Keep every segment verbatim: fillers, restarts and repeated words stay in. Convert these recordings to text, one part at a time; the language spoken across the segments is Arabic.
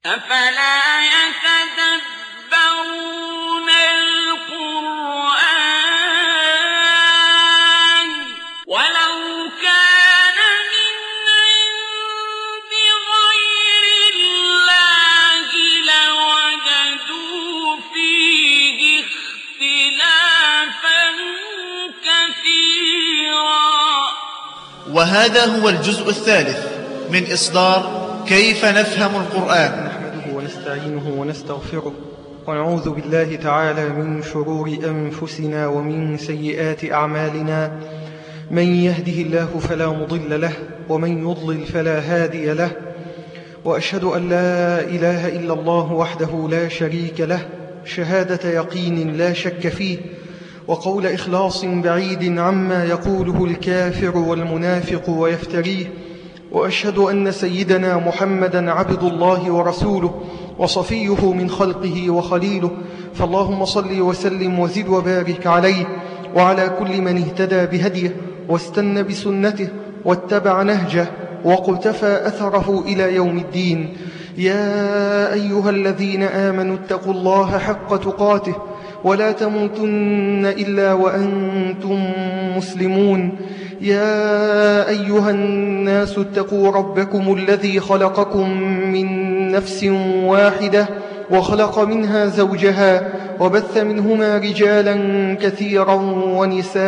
أفلا يتدبرون القرآن ولو كان من عند غير الله لوجدوا فيه اختلافا كثيرا. وهذا هو الجزء الثالث من إصدار كيف نفهم القرآن. نحمده ونستعينه ونستغفره ونعوذ بالله تعالى من شرور أنفسنا ومن سيئات أعمالنا. من يهده الله فلا مضل له ومن يضلل فلا هادي له، وأشهد أن لا إله إلا الله وحده لا شريك له شهادة يقين لا شك فيه، وقول إخلاص بعيد عما يقوله الكافر والمنافق ويفتريه. وأشهد أن سيدنا محمدًا عبد الله ورسوله وصفيه من خلقه وخليله، فاللهم صل وسلم وزد وبارك عليه وعلى كل من اهتدى بهديه واستنى بسنته واتبع نهجه وقتفى أثره إلى يوم الدين. يا أيها الذين آمنوا اتقوا الله حق تقاته ولا تموتن إلا وأنتم مسلمون. يا أيها الناس اتقوا ربكم الذي خلقكم من نفس واحدة وخلق منها زوجها وبث منهما رجالا كثيرا ونساء،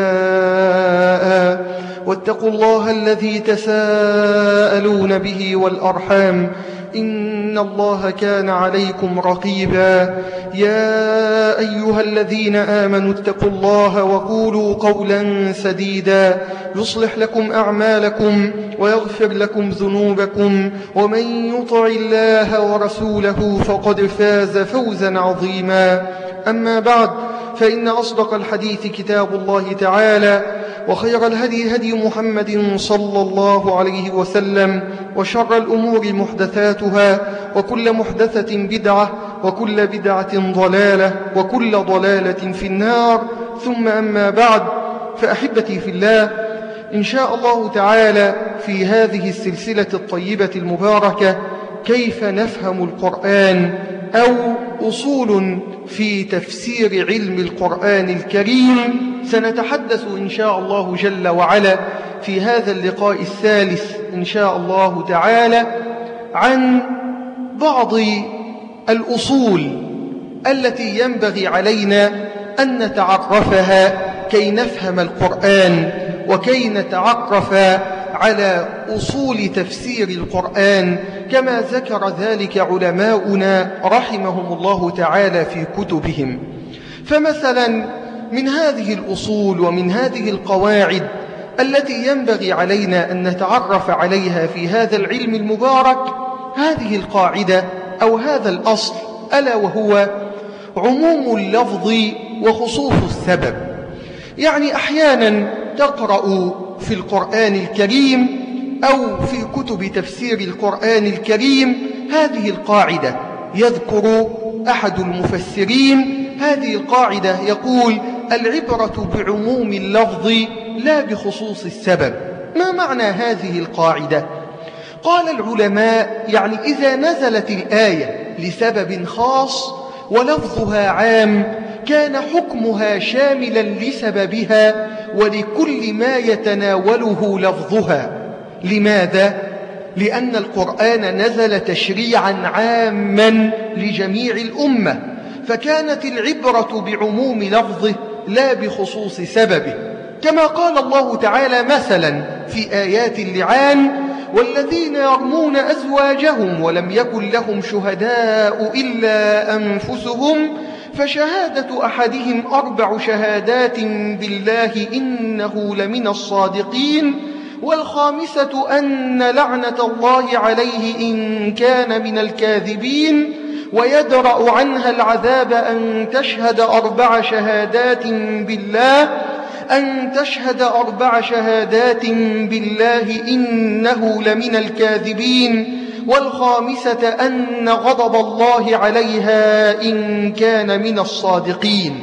واتقوا الله الذي تساءلون به والأرحام إن الله كان عليكم رقيبا. يا أيها الذين آمنوا اتقوا الله وقولوا قولا سديدا يصلح لكم أعمالكم ويغفر لكم ذنوبكم، ومن يطع الله ورسوله فقد فاز فوزا عظيما. أما بعد، فإن أصدق الحديث كتاب الله تعالى، وخير الهدي هدي محمد صلى الله عليه وسلم، وشر الأمور محدثاتها، وكل محدثة بدعة، وكل بدعة ضلالة، وكل ضلالة في النار. ثم أما بعد، فأحبتي في الله، إن شاء الله تعالى في هذه السلسلة الطيبة المباركة كيف نفهم القرآن، أو أصول في تفسير علم القرآن الكريم، سنتحدث إن شاء الله جل وعلا في هذا اللقاء الثالث إن شاء الله تعالى عن بعض الأصول التي ينبغي علينا أن نتعرفها كي نفهم القرآن، وكي نتعرف على أصول تفسير القرآن كما ذكر ذلك علماؤنا رحمهم الله تعالى في كتبهم. فمثلا من هذه الأصول ومن هذه القواعد التي ينبغي علينا أن نتعرف عليها في هذا العلم المبارك هذه القاعدة أو هذا الأصل، ألا وهو عموم اللفظ وخصوص السبب. يعني أحيانا تقرأ في القرآن الكريم أو في كتب تفسير القرآن الكريم هذه القاعدة، يذكر أحد المفسرين هذه القاعدة يقول: العبرة بعموم اللفظ لا بخصوص السبب. ما معنى هذه القاعدة؟ قال العلماء: يعني إذا نزلت الآية لسبب خاص ولفظها عام كان حكمها شاملا لسببها ولكل ما يتناوله لفظها. لماذا؟ لأن القرآن نزل تشريعا عاما لجميع الأمة، فكانت العبرة بعموم لفظه لا بخصوص سببه، كما قال الله تعالى مثلا في آيات اللعان: والذين يرمون أزواجهم ولم يكن لهم شهداء إلا أنفسهم فشهادة أحدهم أربع شهادات بالله إنه لمن الصادقين، والخامسة أن لعنة الله عليه إن كان من الكاذبين، ويدرأ عنها العذاب أن تشهد أربع شهادات بالله أن تشهد أربع شهادات بالله إنه لمن الكاذبين، والخامسة أن غضب الله عليها إن كان من الصادقين.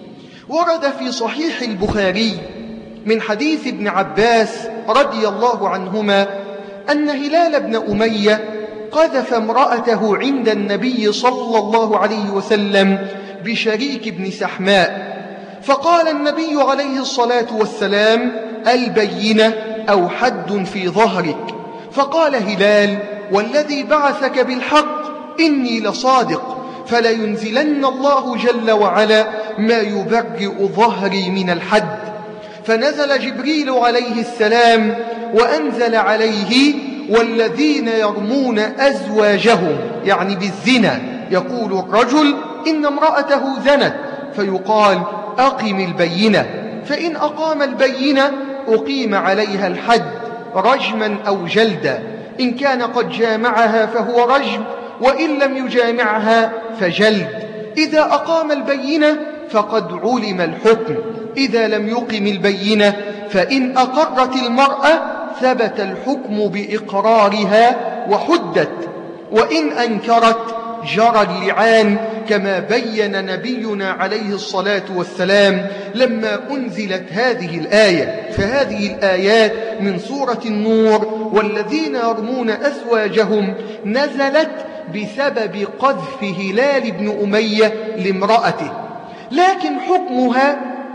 ورد في صحيح البخاري من حديث ابن عباس رضي الله عنهما أن هلال بن أمية قذف امرأته عند النبي صلى الله عليه وسلم بشريك بن سحماء، فقال النبي عليه الصلاة والسلام: البينة أو حد في ظهرك. فقال هلال: والذي بعثك بالحق إني لصادق، فلينزلن الله جل وعلا ما يبرئ ظهري من الحد. فنزل جبريل عليه السلام وأنزل عليه: والذين يرمون أزواجهم، يعني بالزنا، يقول الرجل إن امرأته زنت، فيقال: أقم البينة، فإن أقام البينة أقيم عليها الحد رجما أو جلدا، إن كان قد جامعها فهو رجم، وإن لم يجامعها فجلد. إذا أقام البينة فقد علم الحكم، إذا لم يقم البينة فإن أقرت المرأة ثبت الحكم بإقرارها وحدت، وإن أنكرت جرى اللعان، كما بين نبينا عليه الصلاة والسلام لما أنزلت هذه الآية. فهذه الآيات من سورة النور: والذين يرمون أزواجهم، نزلت بسبب قذف هلال بن أمية لامرأته، لكن حكمها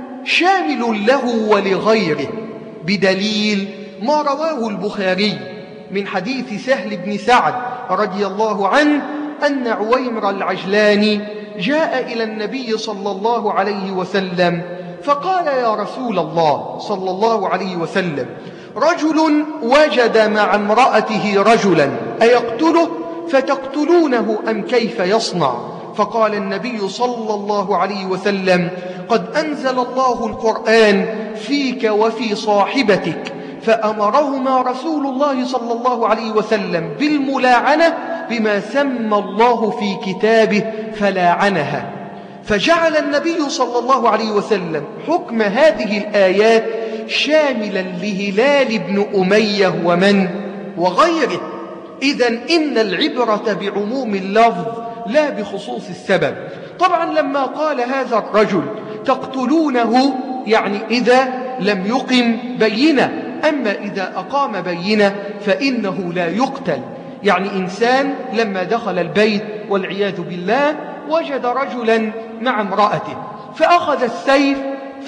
شامل له ولغيره، بدليل ما رواه البخاري من حديث سهل بن سعد رضي الله عنه أن عويمر العجلاني جاء إلى النبي صلى الله عليه وسلم فقال: يا رسول الله صلى الله عليه وسلم، رجل وجد مع امرأته رجلا أيقتله؟ فتقتلونه أم كيف يصنع؟ فقال النبي صلى الله عليه وسلم: قد أنزل الله القرآن فيك وفي صاحبتك، فأمرهما رسول الله صلى الله عليه وسلم بالملاعنة بما سمى الله في كتابه فلاعنها. فجعل النبي صلى الله عليه وسلم حكم هذه الآيات شاملا لهلال بن أمية ومن وغيره. إذن إن العبرة بعموم اللفظ لا بخصوص السبب. طبعا لما قال هذا الرجل تقتلونه، يعني إذا لم يقم بينة، أما إذا أقام بينة فإنه لا يقتل. يعني إنسان لما دخل البيت والعياذ بالله وجد رجلا مع امرأته، فأخذ السيف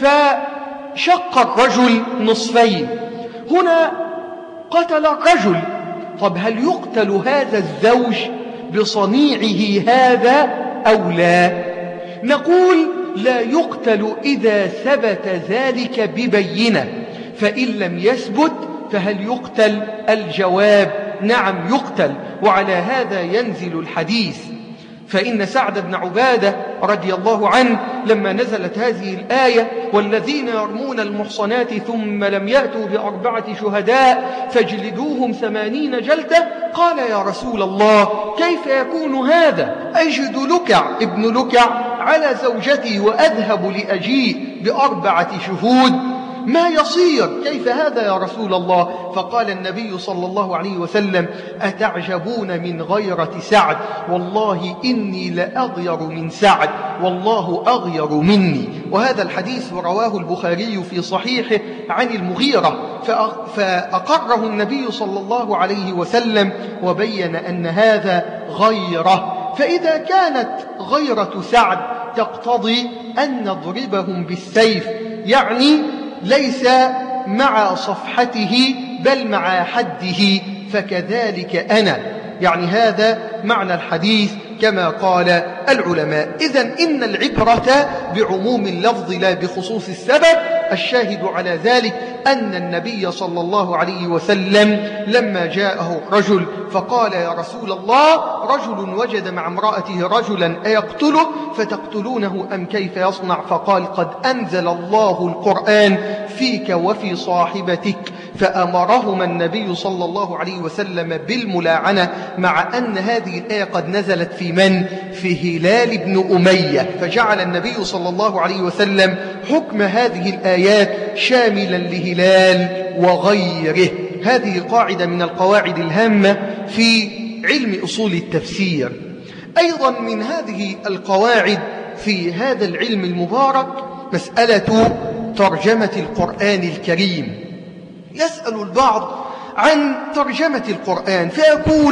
فشق الرجل نصفين، هنا قتل الرجل. طب هل يقتل هذا الزوج بصنيعه هذا أو لا؟ نقول لا يقتل إذا ثبت ذلك ببينة، فإن لم يثبت فهل يقتل؟ الجواب نعم يقتل، وعلى هذا ينزل الحديث. فإن سعد بن عبادة رضي الله عنه لما نزلت هذه الآية: والذين يرمون المحصنات ثم لم يأتوا بأربعة شهداء فاجلدوهم ثمانين جلدة، قال: يا رسول الله، كيف يكون هذا؟ أجد لكع ابن لكع على زوجتي وأذهب لأجيء بأربعة شهود، ما يصير؟ كيف هذا يا رسول الله؟ فقال النبي صلى الله عليه وسلم: أتعجبون من غيرة سعد؟ والله إني لأغير من سعد، والله أغير مني. وهذا الحديث رواه البخاري في صحيحه عن المغيرة، فأقره النبي صلى الله عليه وسلم وبين أن هذا غيرة. فإذا كانت غيرة سعد تقتضي أن نضربهم بالسيف، يعني ليس مع صفحته بل مع حده، فكذلك أنا، يعني هذا معنى الحديث كما قال العلماء. إذن إن العبرة بعموم اللفظ لا بخصوص السبب. الشاهد على ذلك أن النبي صلى الله عليه وسلم لما جاءه رجل فقال: يا رسول الله، رجل وجد مع امرأته رجلا أيقتله؟ فتقتلونه أم كيف يصنع؟ فقال: قد أنزل الله القرآن فيك وفي صاحبتك، فأمرهما النبي صلى الله عليه وسلم بالملاعنة، مع أن هذه الآية قد نزلت في من؟ في هلال بن أمية. فجعل النبي صلى الله عليه وسلم حكم هذه الآيات شاملا لهلال وغيره. هذه قاعدة من القواعد الهامة في علم أصول التفسير. أيضا من هذه القواعد في هذا العلم المبارك مسألة ترجمة القرآن الكريم. يسأل البعض عن ترجمة القرآن فيقول: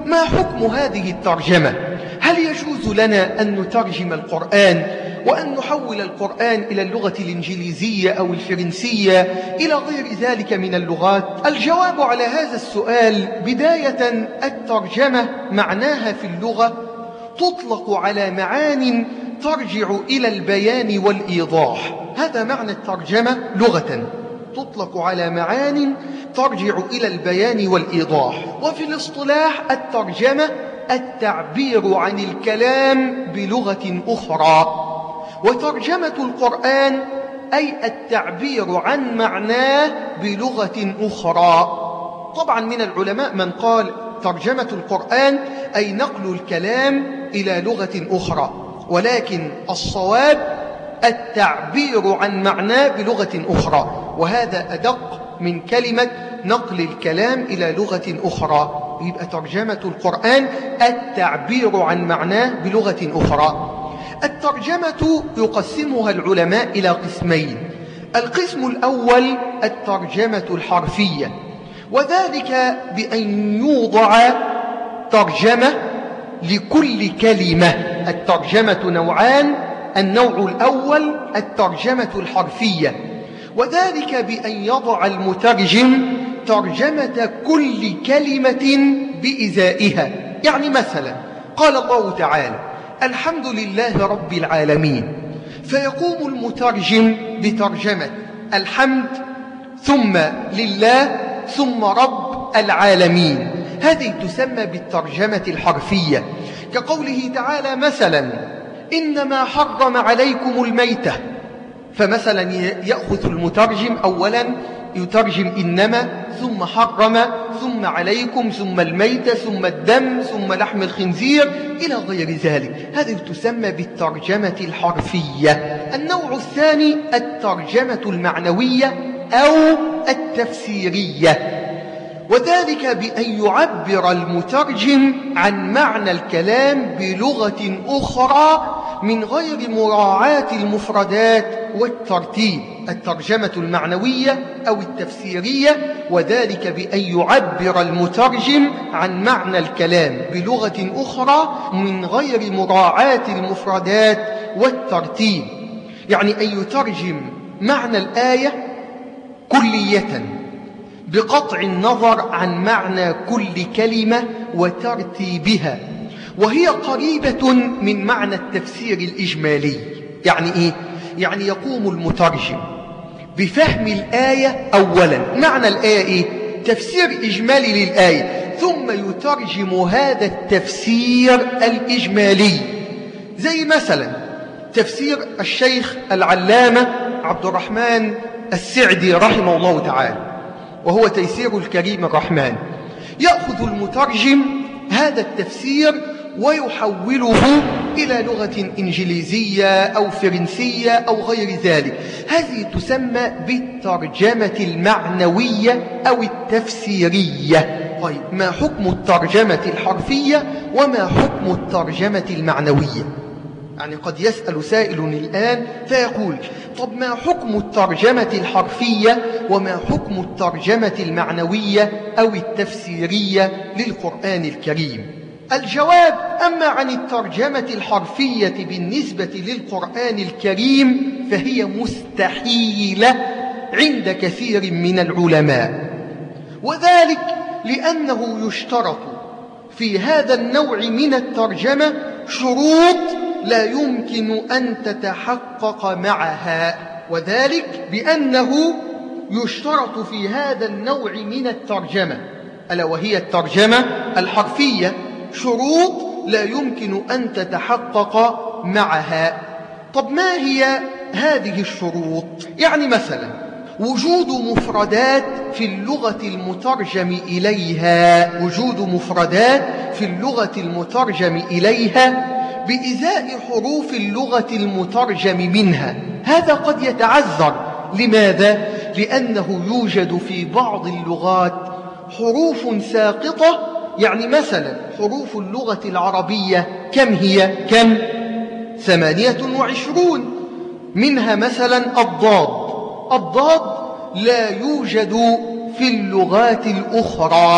ما حكم هذه الترجمة؟ هل يجوز لنا أن نترجم القرآن وأن نحول القرآن إلى اللغة الإنجليزية أو الفرنسية إلى غير ذلك من اللغات؟ الجواب على هذا السؤال: بداية، الترجمة معناها في اللغة تطلق على معان ترجع إلى البيان والإيضاح. هذا معنى الترجمة لغة، تطلق على معان ترجع إلى البيان والإيضاح. وفي الاصطلاح الترجمة التعبير عن الكلام بلغة أخرى، وترجمة القرآن أي التعبير عن معناه بلغة أخرى. طبعا من العلماء من قال ترجمة القرآن أي نقل الكلام إلى لغة أخرى، ولكن الصواب التعبير عن معناه بلغة أخرى، وهذا أدق من كلمة نقل الكلام إلى لغة أخرى. يبقى ترجمة القرآن التعبير عن معناه بلغة أخرى. الترجمة يقسمها العلماء إلى قسمين. القسم الأول الترجمة الحرفية، وذلك بأن يوضع ترجمة لكل كلمة. الترجمة نوعان: النوع الأول الترجمة الحرفية، وذلك بأن يضع المترجم ترجمة كل كلمة بإزائها. يعني مثلا قال الله تعالى: الحمد لله رب العالمين، فيقوم المترجم بترجمة الحمد ثم لله ثم رب العالمين. هذه تسمى بالترجمة الحرفية، كقوله تعالى مثلا: إنما حرم عليكم الميتة، فمثلا يأخذ المترجم أولا يترجم إنما ثم حرم ثم عليكم ثم الميتة ثم الدم ثم لحم الخنزير إلى غير ذلك. هذه تسمى بالترجمة الحرفية. النوع الثاني الترجمة المعنوية أو التفسيرية، وذلك بأن يعبر المترجم عن معنى الكلام بلغة أخرى من غير مراعاة المفردات والترتيب. الترجمة المعنوية أو التفسيرية، وذلك بأن يعبر المترجم عن معنى الكلام بلغة أخرى من غير مراعاة المفردات والترتيب. يعني أن يترجم معنى الآية كلية بقطع النظر عن معنى كل كلمة وترتيبها، وهي قريبة من معنى التفسير الإجمالي. يعني إيه؟ يعني يقوم المترجم بفهم الآية أولا، معنى الآية إيه؟ تفسير إجمالي للآية، ثم يترجم هذا التفسير الإجمالي. زي مثلا تفسير الشيخ العلامة عبد الرحمن السعدي رحمه الله تعالى، وهو تيسير الكريم الرحمن. يأخذ المترجم هذا التفسير ويحوله إلى لغة إنجليزية أو فرنسية أو غير ذلك. هذه تسمى بالترجمة المعنوية أو التفسيرية. طيب، ما حكم الترجمة الحرفية وما حكم الترجمة المعنوية؟ يعني قد يسأل سائل الآن فيقول: طب ما حكم الترجمة الحرفية وما حكم الترجمة المعنوية أو التفسيرية للقرآن الكريم؟ الجواب: أما عن الترجمة الحرفية بالنسبة للقرآن الكريم فهي مستحيلة عند كثير من العلماء، وذلك لأنه يشترط في هذا النوع من الترجمة شروط لا يمكن أن تتحقق معها، وذلك بأنه يشترط في هذا النوع من الترجمة، ألا وهي الترجمة الحرفية، شروط لا يمكن أن تتحقق معها. طب ما هي هذه الشروط؟ يعني مثلا وجود مفردات في اللغة المترجم إليها، وجود مفردات في اللغة المترجم إليها بإزاء حروف اللغة المترجم منها. هذا قد يتعذر. لماذا؟ لأنه يوجد في بعض اللغات حروف ساقطة. يعني مثلا حروف اللغة العربية كم هي؟ كم؟ ثمانية وعشرون، منها مثلا الضاد. الضاد لا يوجد في اللغات الأخرى.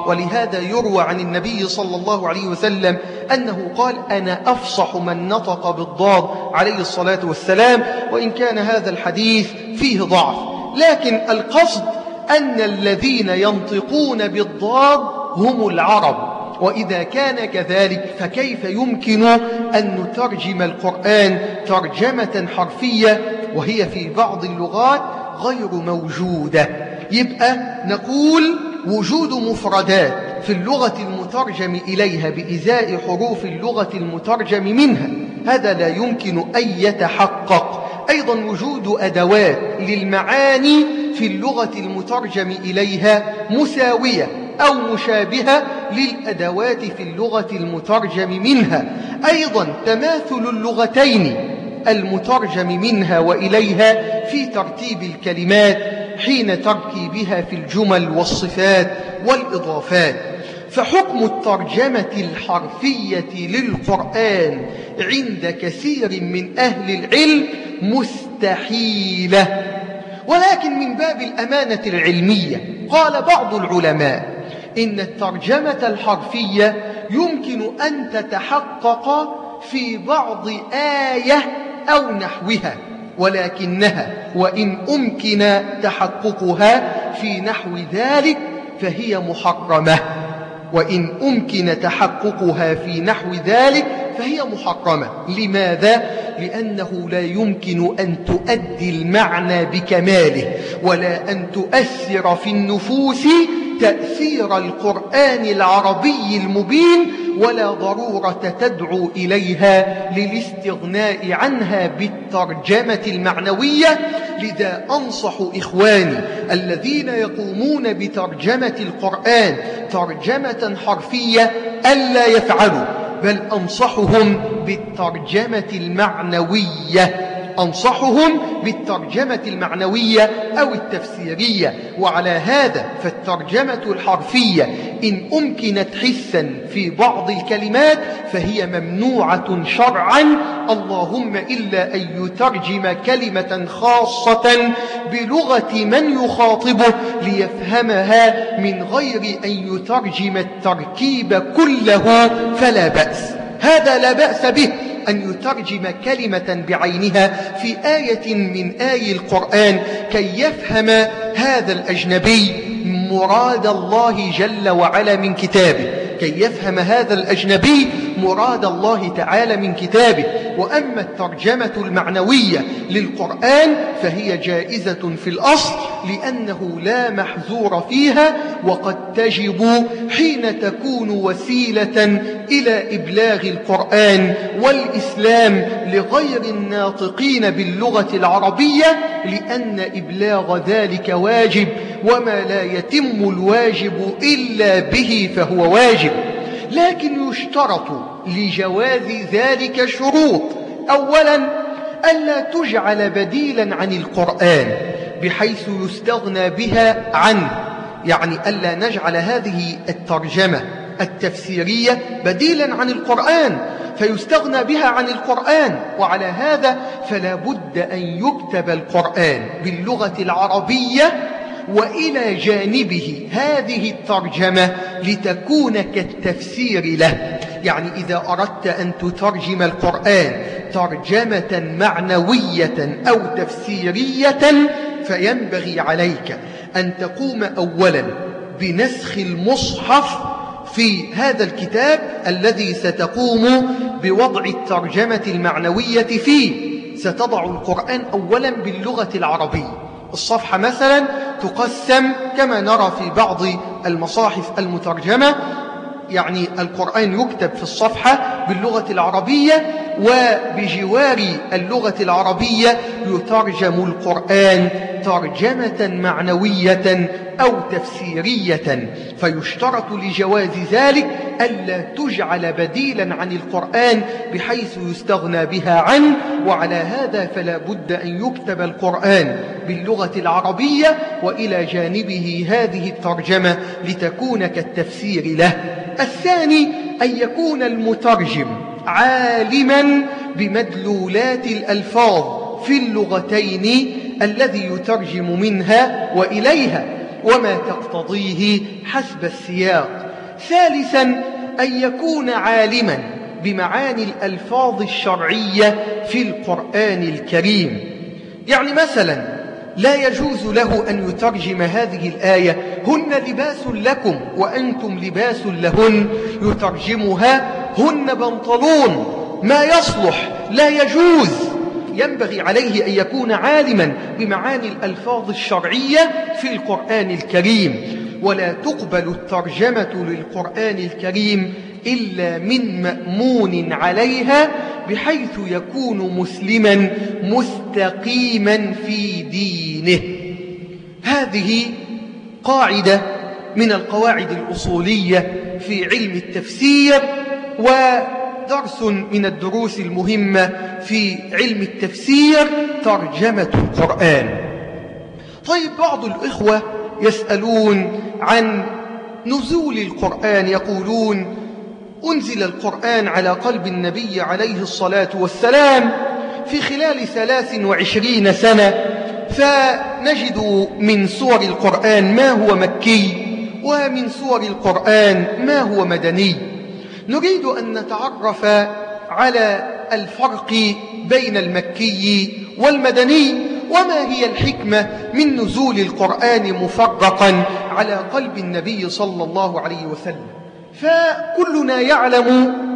ولهذا يروى عن النبي صلى الله عليه وسلم أنه قال أنا أفصح من نطق بالضاد عليه الصلاة والسلام، وإن كان هذا الحديث فيه ضعف، لكن القصد أن الذين ينطقون بالضاد هم العرب، وإذا كان كذلك فكيف يمكن أن نترجم القرآن ترجمة حرفية وهي في بعض اللغات غير موجودة؟ يبقى نقول وجود مفردات في اللغة المترجم إليها بإزاء حروف اللغة المترجم منها هذا لا يمكن أن يتحقق. أيضا وجود أدوات للمعاني في اللغة المترجم إليها مساوية أو مشابهة للأدوات في اللغة المترجم منها. أيضا تماثل اللغتين المترجم منها وإليها في ترتيب الكلمات حين تركيبها في الجمل والصفات والإضافات. فحكم الترجمة الحرفية للقرآن عند كثير من أهل العلم مستحيلة، ولكن من باب الأمانة العلمية قال بعض العلماء إن الترجمة الحرفية يمكن أن تتحقق في بعض آية أو نحوها، ولكنها وإن أمكن تحققها في نحو ذلك فهي محرمة، وإن أمكن تحققها في نحو ذلك فهي محرمة. لماذا؟ لأنه لا يمكن أن تؤدي المعنى بكماله ولا أن تؤثر في النفوس تأثير القرآن العربي المبين، ولا ضرورة تدعو إليها للاستغناء عنها بالترجمة المعنوية. لذا أنصح إخواني الذين يقومون بترجمة القرآن ترجمة حرفية ألا يفعلوا، بل أنصحهم بالترجمة المعنوية أنصحهم بالترجمة المعنوية أو التفسيرية. وعلى هذا فالترجمة الحرفية إن أمكنت حسا في بعض الكلمات فهي ممنوعة شرعا، اللهم إلا أن يترجم كلمة خاصة بلغة من يخاطبه ليفهمها من غير أن يترجم التركيب كله فلا بأس، هذا لا بأس به أن يترجم كلمة بعينها في آية من آي القرآن كي يفهم هذا الأجنبي مراد الله جل وعلا من كتابه، كي يفهم هذا الأجنبي مراد الله تعالى من كتابه. وأما الترجمة المعنوية للقرآن فهي جائزة في الأصل لأنه لا محذور فيها، وقد تجب حين تكون وسيلة إلى إبلاغ القرآن والإسلام لغير الناطقين باللغة العربية، لأن إبلاغ ذلك واجب، وما لا يتم الواجب إلا به فهو واجب. لكن يشترط لجواز ذلك شروط: أولا ألا تجعل بديلا عن القرآن بحيث يستغنى بها عنه، يعني ألا نجعل هذه الترجمة التفسيرية بديلا عن القرآن فيستغنى بها عن القرآن. وعلى هذا فلا بد أن يكتب القرآن باللغة العربية وإلى جانبه هذه الترجمة لتكون كالتفسير له. يعني إذا أردت أن تترجم القرآن ترجمة معنوية أو تفسيرية فينبغي عليك أن تقوم أولا بنسخ المصحف في هذا الكتاب الذي ستقوم بوضع الترجمة المعنوية فيه. ستضع القرآن أولا باللغة العربية، الصفحة مثلا تقسم كما نرى في بعض المصاحف المترجمة، يعني القرآن يكتب في الصفحة باللغة العربية وبجوار اللغة العربية يترجم القرآن ترجمة معنوية أو تفسيرية. فيشترط لجواز ذلك ألا تجعل بديلا عن القرآن بحيث يستغنى بها عنه، وعلى هذا فلا بد أن يكتب القرآن باللغة العربية وإلى جانبه هذه الترجمة لتكون كالتفسير له. الثاني أن يكون المترجم عالما بمدلولات الألفاظ في اللغتين الذي يترجم منها وإليها وما تقتضيه حسب السياق. ثالثا أن يكون عالما بمعاني الألفاظ الشرعية في القرآن الكريم. يعني مثلا لا يجوز له أن يترجم هذه الآية هن لباس لكم وأنتم لباس لهن، يترجمها هن بنطلون، ما يصلح، لا يجوز. ينبغي عليه أن يكون عالما بمعاني الألفاظ الشرعية في القرآن الكريم. ولا تقبل الترجمة للقرآن الكريم إلا من مأمون عليها، بحيث يكون مسلما مستقيما في دينه. هذه قاعدة من القواعد الأصولية في علم التفسير، ودرس من الدروس المهمة في علم التفسير ترجمة القرآن. طيب، بعض الإخوة يسألون عن نزول القرآن، يقولون أنزل القرآن على قلب النبي عليه الصلاة والسلام في خلال ثلاث وعشرين سنة، فنجد من سور القرآن ما هو مكي ومن سور القرآن ما هو مدني. نريد أن نتعرف على الفرق بين المكي والمدني، وما هي الحكمة من نزول القرآن مفرقا على قلب النبي صلى الله عليه وسلم. فكلنا يعلم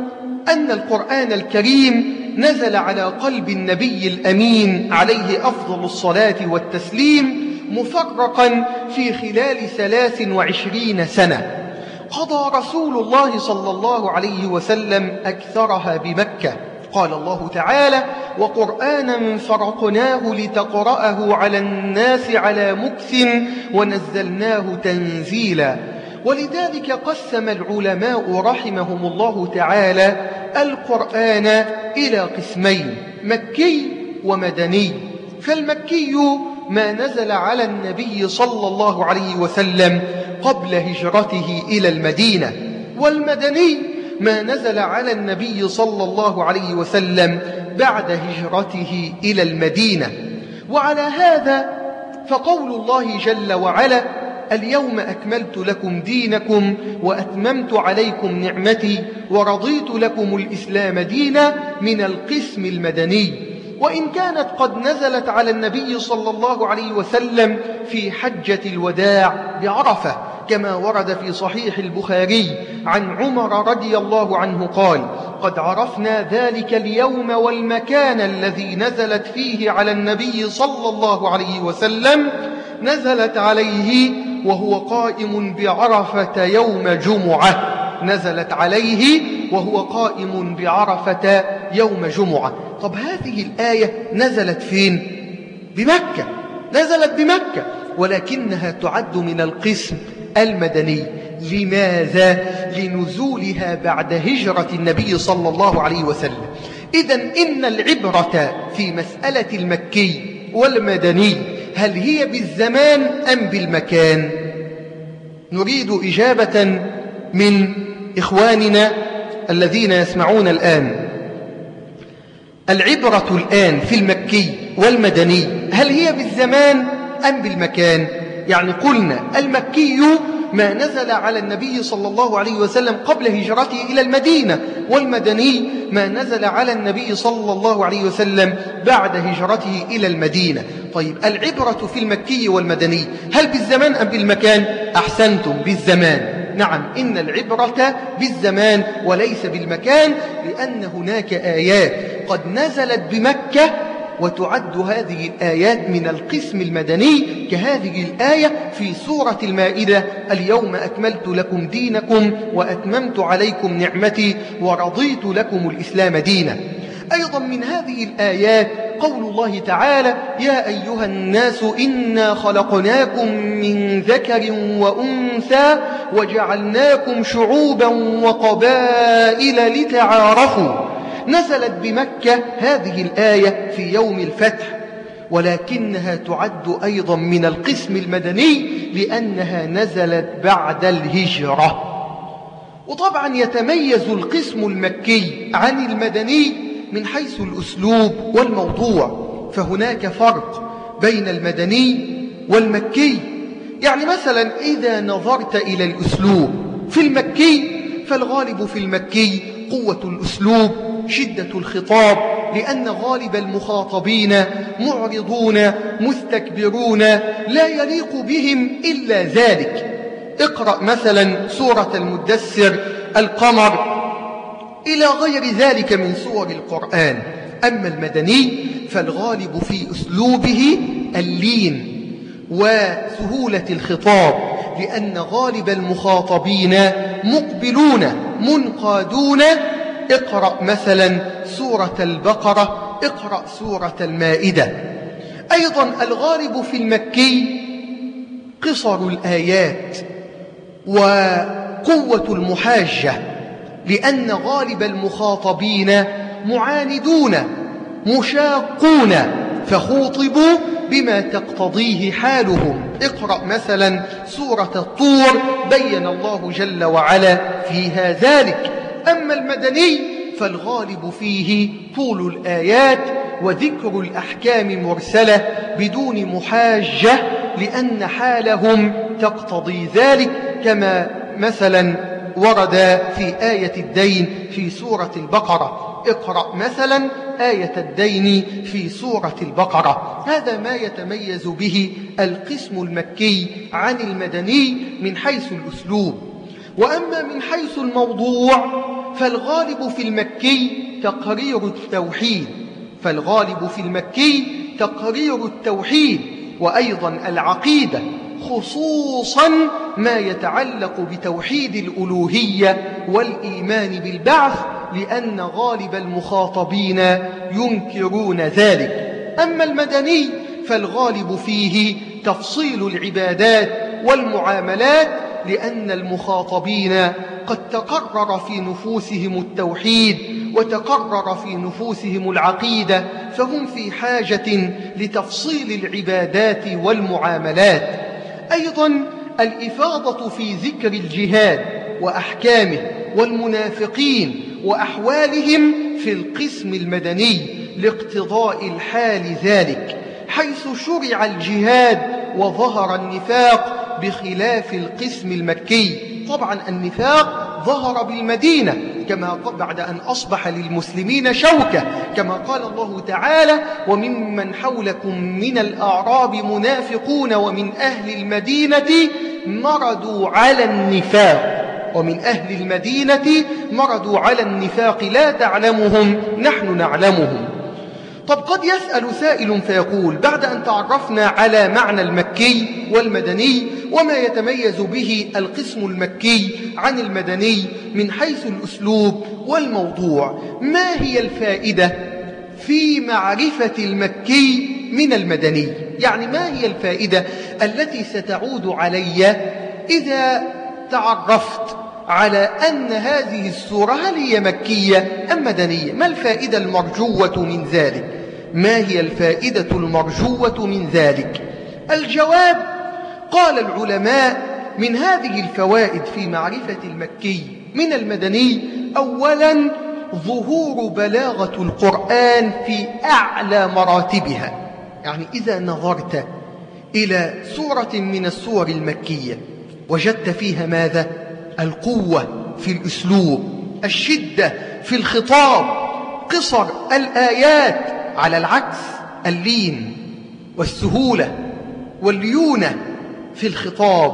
أن القرآن الكريم نزل على قلب النبي الأمين عليه أفضل الصلاة والتسليم مفرقا في خلال ثلاث وعشرين سنة. قضى رسول الله صلى الله عليه وسلم أكثرها بمكة. قال الله تعالى: وقرآنا فرقناه لتقرأه على الناس على مكث ونزلناه تنزيلا. ولذلك قسم العلماء رحمهم الله تعالى القرآن إلى قسمين: مكي ومدني. فالمكي ما نزل على النبي صلى الله عليه وسلم قبل هجرته إلى المدينة، والمدني ما نزل على النبي صلى الله عليه وسلم بعد هجرته إلى المدينة. وعلى هذا فقول الله جل وعلا: اليوم أكملت لكم دينكم وأتممت عليكم نعمتي ورضيت لكم الإسلام دينا، من القسم المدني. وإن كانت قد نزلت على النبي صلى الله عليه وسلم في حجة الوداع بعرفة، كما ورد في صحيح البخاري عن عمر رضي الله عنه قال: قد عرفنا ذلك اليوم والمكان الذي نزلت فيه على النبي صلى الله عليه وسلم، نزلت عليه وهو قائم بعرفة يوم جمعة. نزلت عليه وهو قائم بعرفة يوم جمعة. طب هذه الآية نزلت فين؟ بمكة، نزلت بمكة، ولكنها تعد من القسم المدني. لماذا؟ لنزولها بعد هجرة النبي صلى الله عليه وسلم. إذن إن العبرة في مسألة المكي والمدني هل هي بالزمان أم بالمكان؟ نريد إجابة من إخواننا الذين يسمعون الآن. العبرة الآن في المكي والمدني هل هي بالزمان أم بالمكان؟ يعني قلنا المكي ما نزل على النبي صلى الله عليه وسلم قبل هجرته إلى المدينة، والمدني ما نزل على النبي صلى الله عليه وسلم بعد هجرته إلى المدينة. طيب، العبرة في المكي والمدني هل بالزمان أم بالمكان؟ أحسنتم، بالزمان. نعم، إن العبرة بالزمان وليس بالمكان، لأن هناك آيات قد نزلت بمكة وتعد هذه الآيات من القسم المدني، كهذه الآية في سورة المائدة: اليوم أكملت لكم دينكم وأتممت عليكم نعمتي ورضيت لكم الإسلام دينا. أيضا من هذه الآيات قول الله تعالى: يا أيها الناس إنا خلقناكم من ذكر وأنثى وجعلناكم شعوبا وقبائل لتعارفوا. نزلت بمكة هذه الآية في يوم الفتح، ولكنها تعد أيضا من القسم المدني لأنها نزلت بعد الهجرة. وطبعا يتميز القسم المكي عن المدني من حيث الأسلوب والموضوع، فهناك فرق بين المدني والمكي. يعني مثلا إذا نظرت إلى الأسلوب في المكي فالغالب في المكي قوة الأسلوب، شدة الخطاب، لأن غالب المخاطبين معرضون مستكبرون لا يليق بهم إلا ذلك. اقرأ مثلا سورة المدثر، القمر، إلى غير ذلك من سور القرآن. أما المدني فالغالب في أسلوبه اللين وسهولة الخطاب، لأن غالب المخاطبين مقبلون منقادون. اقرأ مثلا سورة البقرة، اقرأ سورة المائدة. أيضا الغالب في المكي قصر الآيات وقوة المحاجة، لأن غالب المخاطبين معاندون مشاقون، فخوطبوا بما تقتضيه حالهم. اقرأ مثلا سورة الطور، بين الله جل وعلا فيها ذلك. أما المدني فالغالب فيه طول الآيات وذكر الأحكام مرسلة بدون محاجة، لأن حالهم تقتضي ذلك، كما مثلا ورد في آية الدين في سورة البقرة. اقرأ مثلا آية الدين في سورة البقرة. هذا ما يتميز به القسم المكي عن المدني من حيث الأسلوب. وأما من حيث الموضوع فالغالب في المكي تقرير التوحيد، فالغالب في المكي تقرير التوحيد وأيضا العقيدة، خصوصا ما يتعلق بتوحيد الألوهية والإيمان بالبعث، لأن غالب المخاطبين ينكرون ذلك. أما المدني فالغالب فيه تفصيل العبادات والمعاملات، لأن المخاطبين قد تقرر في نفوسهم التوحيد وتقرر في نفوسهم العقيدة، فهم في حاجة لتفصيل العبادات والمعاملات. أيضا الإفاضة في ذكر الجهاد وأحكامه والمنافقين وأحوالهم في القسم المدني لاقتضاء الحال ذلك، حيث شرع الجهاد وظهر النفاق بخلاف القسم المكي. طبعا النفاق ظهر بالمدينة كما بعد أن أصبح للمسلمين شوكة، كما قال الله تعالى: وممن حولكم من الأعراب منافقون ومن أهل المدينة مردوا على النفاق، ومن أهل المدينة مردوا على النفاق لا تعلمهم نحن نعلمهم. طب قد يسأل سائل فيقول: بعد أن تعرفنا على معنى المكي والمدني وما يتميز به القسم المكي عن المدني من حيث الأسلوب والموضوع، ما هي الفائدة في معرفة المكي من المدني؟ يعني ما هي الفائدة التي ستعود علي إذا تعرفت على أن هذه السورة هل هي مكية أم مدنية؟ ما الفائدة المرجوة من ذلك؟ ما هي الفائدة المرجوة من ذلك؟ الجواب: قال العلماء: من هذه الفوائد في معرفة المكي من المدني، أولا ظهور بلاغة القرآن في أعلى مراتبها. يعني إذا نظرت إلى سورة من السور المكية وجدت فيها ماذا؟ القوة في الأسلوب، الشدة في الخطاب، قصر الآيات، على العكس اللين والسهولة والليونة في الخطاب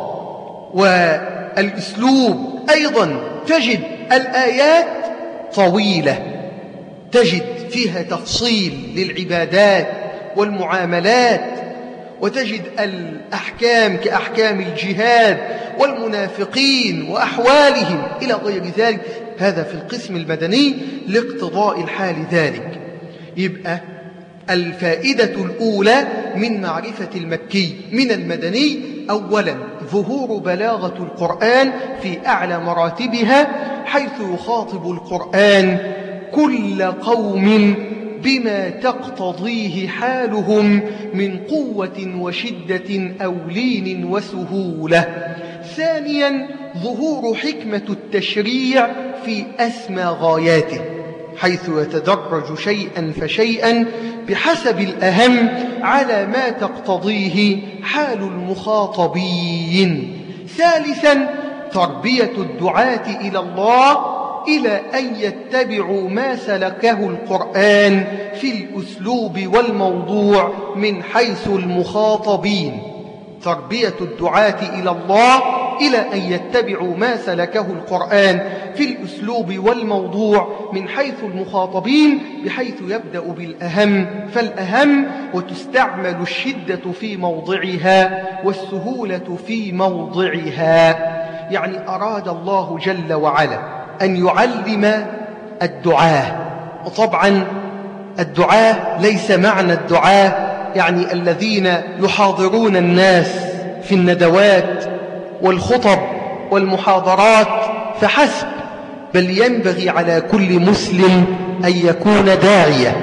والأسلوب. أيضا تجد الآيات طويلة، تجد فيها تفصيل للعبادات والمعاملات، وتجد الأحكام كأحكام الجهاد والمنافقين وأحوالهم إلى غير ذلك. هذا في القسم المدني لاقتضاء الحال ذلك. يبقى الفائدة الأولى من معرفة المكي من المدني، أولا ظهور بلاغة القرآن في أعلى مراتبها، حيث يخاطب القرآن كل قوم بما تقتضيه حالهم من قوة وشدة أو لين وسهولة. ثانيا ظهور حكمة التشريع في أسمى غاياته، حيث يتدرج شيئا فشيئا بحسب الأهم على ما تقتضيه حال المخاطبين. ثالثا تربية الدعاة إلى الله إلى أن يتبعوا ما سلكه القرآن في الأسلوب والموضوع من حيث المخاطبين. تربية الدعاة إلى الله إلى أن يتبعوا ما سلكه القرآن في الأسلوب والموضوع من حيث المخاطبين، بحيث يبدأ بالأهم فالأهم، وتستعمل الشدة في موضعها والسهولة في موضعها. يعني أراد الله جل وعلا أن يعلم الدعاة. وطبعا الدعاة ليس معنى الدعاة يعني الذين يحاضرون الناس في الندوات والخطب والمحاضرات فحسب، بل ينبغي على كل مسلم أن يكون داعية.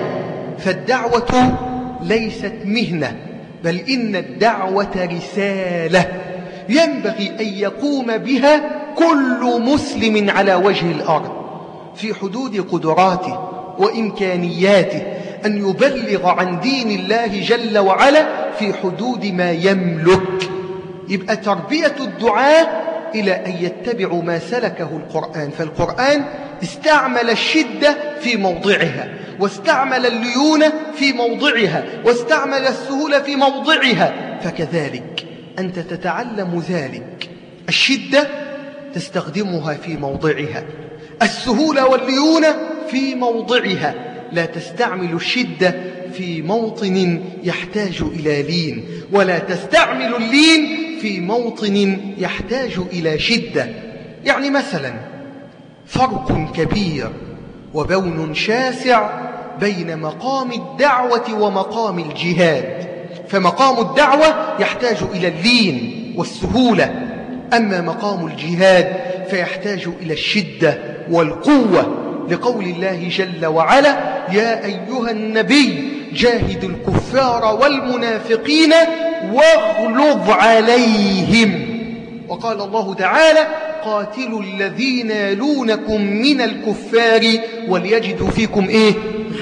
فالدعوة ليست مهنة، بل إن الدعوة رسالة ينبغي أن يقوم بها كل مسلم على وجه الأرض في حدود قدراته وإمكانياته، أن يبلغ عن دين الله جل وعلا في حدود ما يملك. يبقى تربية الدعاة إلى أن يتبعوا ما سلكه القرآن. فالقرآن استعمل الشدة في موضعها، واستعمل الليونة في موضعها، واستعمل السهولة في موضعها. فكذلك أنت تتعلم ذلك. الشدة تستخدمها في موضعها، السهولة والليونة في موضعها. لا تستعمل الشدة في موطن يحتاج إلى لين، ولا تستعمل اللين في موطن يحتاج إلى شدة. يعني مثلا فرق كبير وبون شاسع بين مقام الدعوة ومقام الجهاد. فمقام الدعوة يحتاج إلى اللين والسهولة، أما مقام الجهاد فيحتاج إلى الشدة والقوة، لقول الله جل وعلا: يا أيها النبي جاهد الكفار والمنافقين واغلظ عليهم. وقال الله تعالى: قاتلوا الذين يلونكم من الكفار وليجدوا فيكم إيه؟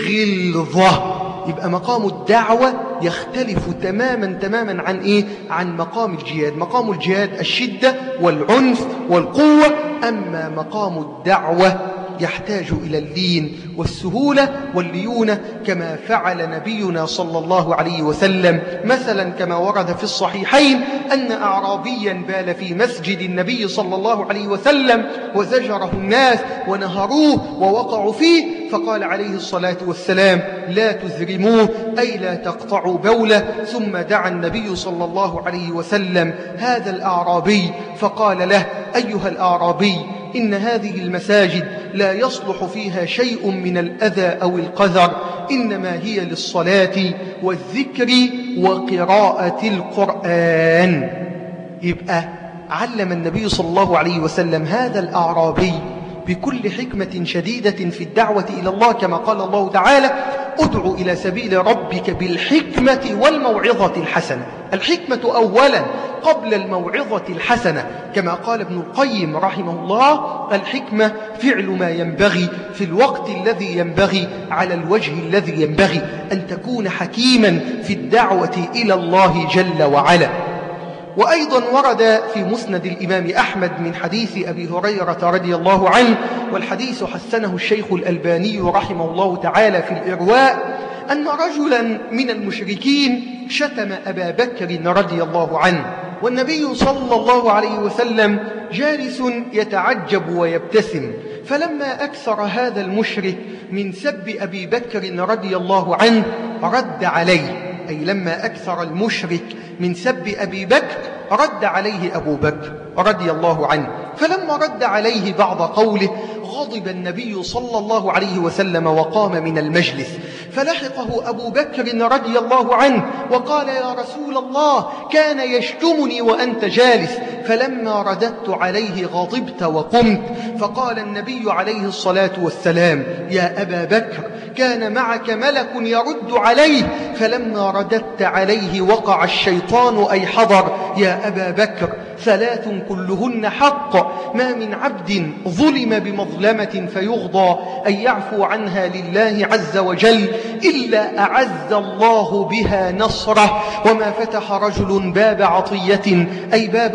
غلظة. يبقى مقام الدعوة يختلف تماما تماما عن إيه؟ عن مقام الجهاد. مقام الجهاد الشدة والعنف والقوة، أما مقام الدعوة يحتاج إلى اللين والسهولة والليونة، كما فعل نبينا صلى الله عليه وسلم. مثلا كما ورد في الصحيحين أن أعرابيا بال في مسجد النبي صلى الله عليه وسلم وزجره الناس ونهروه ووقعوا فيه، فقال عليه الصلاة والسلام: لا تزرموه، أي لا تقطعوا بوله. ثم دعا النبي صلى الله عليه وسلم هذا الأعرابي فقال له: أيها الأعرابي، إن هذه المساجد لا يصلح فيها شيء من الأذى أو القذر، إنما هي للصلاة والذكر وقراءة القرآن. يبقى علم النبي صلى الله عليه وسلم هذا الأعرابي بكل حكمة شديدة في الدعوة إلى الله، كما قال الله تعالى: ادع إلى سبيل ربك بالحكمة والموعظة الحسنة. الحكمة أولا قبل الموعظة الحسنة، كما قال ابن القيم رحمه الله: الحكمة فعل ما ينبغي في الوقت الذي ينبغي على الوجه الذي ينبغي، أن تكون حكيما في الدعوة إلى الله جل وعلا. وأيضا ورد في مسند الإمام أحمد من حديث أبي هريرة رضي الله عنه، والحديث حسنه الشيخ الألباني رحمه الله تعالى في الإرواء، أن رجلا من المشركين شتم أبا بكر رضي الله عنه، والنبي صلى الله عليه وسلم جالس يتعجب ويبتسم. فلما أكثر هذا المشرك من سب أبي بكر رضي الله عنه رد عليه، أي لما أكثر المشرك من سب أبي بكر رد عليه أبو بكر رضي الله عنه. فلما رد عليه بعض قوله غضب النبي صلى الله عليه وسلم وقام من المجلس، فلحقه أبو بكر رضي الله عنه وقال: يا رسول الله، كان يشتمني وأنت جالس. فلما رددت عليه غضبت وقمت. فقال النبي عليه الصلاة والسلام: يا أبا بكر، كان معك ملك يرد عليه، فلما رددت عليه وقع الشيطان أي حضر. يا أبا بكر، ثلاث كلهن حق، ما من عبد ظلم بمظلمة فيغضى أن يعفو عنها لله عز وجل إلا أعز الله بها نصره، وما فتح رجل باب عطية أي باب صدقة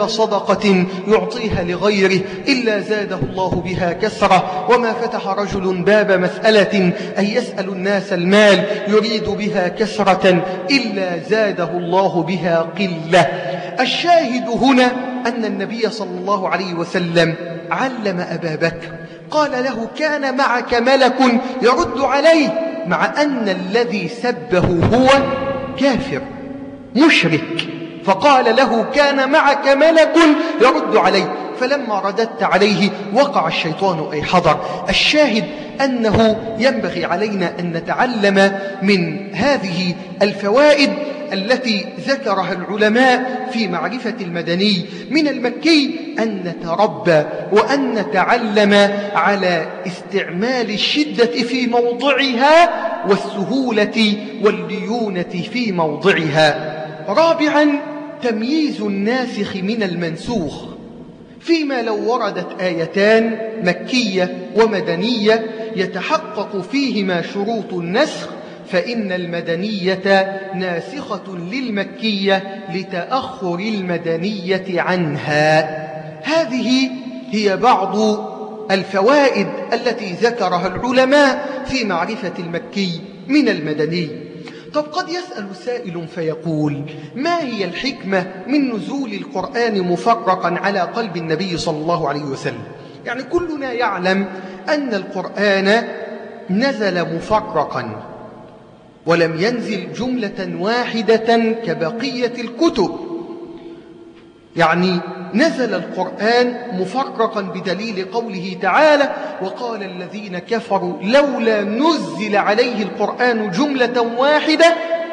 صدقة يعطيها لغيره إلا زاده الله بها كسرة، وما فتح رجل باب مسألة أن يسأل الناس المال يريد بها كسرة إلا زاده الله بها قلة. الشاهد هنا أن النبي صلى الله عليه وسلم علم أبا بكر، قال له: كان معك ملك يرد عليه، مع أن الذي سبه هو كافر مشرك، فقال له: كان معك ملك يرد عليه، فلما رددت عليه وقع الشيطان أي حضر. الشاهد أنه ينبغي علينا أن نتعلم من هذه الفوائد التي ذكرها العلماء في معرفة المدني من المكي، أن نتربى وأن نتعلم على استعمال الشدة في موضعها والسهولة والليونة في موضعها. رابعا، تمييز الناسخ من المنسوخ، فيما لو وردت آيتان مكية ومدنية يتحقق فيهما شروط النسخ، فإن المدنية ناسخة للمكية لتأخر المدنية عنها. هذه هي بعض الفوائد التي ذكرها العلماء في معرفة المكي من المدني. طب قد يسأل سائل فيقول: ما هي الحكمة من نزول القرآن مفرقا على قلب النبي صلى الله عليه وسلم؟ يعني كلنا يعلم أن القرآن نزل مفرقا ولم ينزل جملة واحدة كبقية الكتب، يعني نزل القرآن مفرقا بدليل قوله تعالى: وقال الذين كفروا لولا نزل عليه القرآن جملة واحدة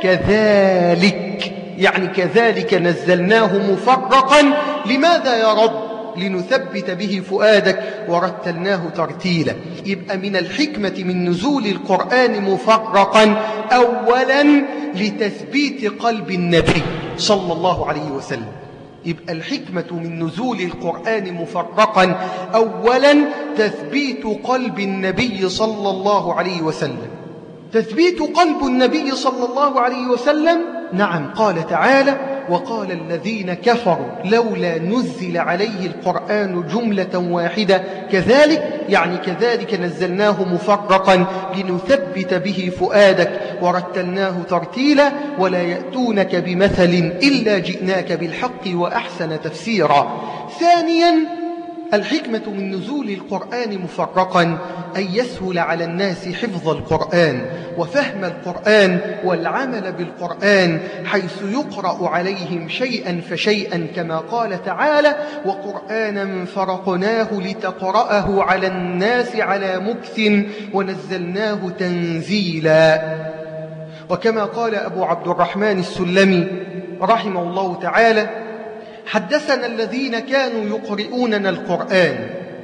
كذلك، يعني كذلك نزلناه مفرقا. لماذا يا رب؟ لنثبت به فؤادك ورتلناه ترتيلا. يبقى من الحكمة من نزول القرآن مفرقا أولا لتثبيت قلب النبي صلى الله عليه وسلم. يبقى الحكمة من نزول القرآن مفرقا أولا تثبيت قلب النبي صلى الله عليه وسلم. تثبيت قلب النبي صلى الله عليه وسلم، نعم، قال تعالى: وقال الذين كفروا لولا نزل عليه القرآن جملة واحدة كذلك، يعني كذلك نزلناه مفرقا لنثبت به فؤادك ورتلناه ترتيلا ولا يأتونك بمثل إلا جئناك بالحق وأحسن تفسيرا. ثانيا، الحكمة من نزول القرآن مفرقا أن يسهل على الناس حفظ القرآن وفهم القرآن والعمل بالقرآن، حيث يقرأ عليهم شيئا فشيئا، كما قال تعالى: وقرآنا فرقناه لتقرأه على الناس على مكث ونزلناه تنزيلا. وكما قال أبو عبد الرحمن السلمي رحمه الله تعالى: حدثنا الذين كانوا يقرؤوننا القرآن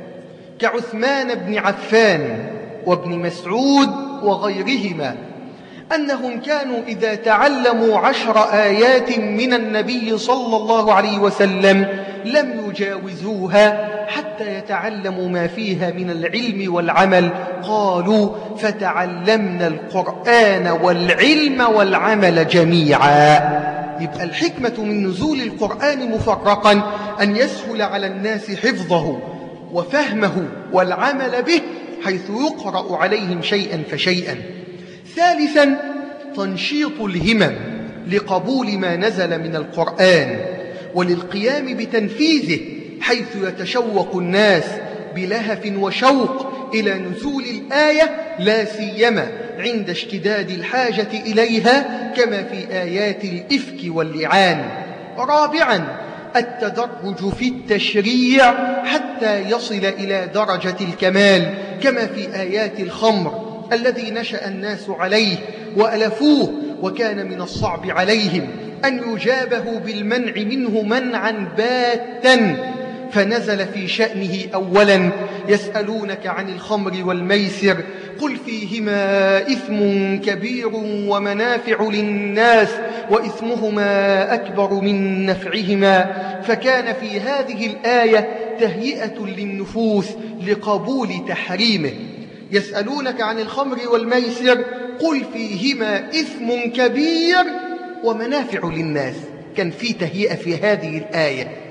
كعثمان بن عفان وابن مسعود وغيرهما، أنهم كانوا إذا تعلموا عشر آيات من النبي صلى الله عليه وسلم لم يجاوزوها حتى يتعلموا ما فيها من العلم والعمل. قالوا: فتعلمنا القرآن والعلم والعمل جميعا. يبقى الحكمة من نزول القرآن مفرقا أن يسهل على الناس حفظه وفهمه والعمل به، حيث يقرأ عليهم شيئا فشيئا. ثالثا، تنشيط الهمم لقبول ما نزل من القرآن وللقيام بتنفيذه، حيث يتشوق الناس بلهف وشوق إلى نزول الآية، لا سيما عند اشتداد الحاجة إليها، كما في آيات الإفك واللعان. رابعا، التدرج في التشريع حتى يصل إلى درجة الكمال، كما في آيات الخمر الذي نشأ الناس عليه وألفوه، وكان من الصعب عليهم أن يجابه بالمنع منه منعا باتا، فنزل في شأنه أولا: يسألونك عن الخمر والميسر قل فيهما إثم كبير ومنافع للناس وإثمهما أكبر من نفعهما. فكان في هذه الآية تهيئة للنفوس لقبول تحريمه. يسألونك عن الخمر والميسر قل فيهما إثم كبير ومنافع للناس، كان في تهيئة في هذه الآية.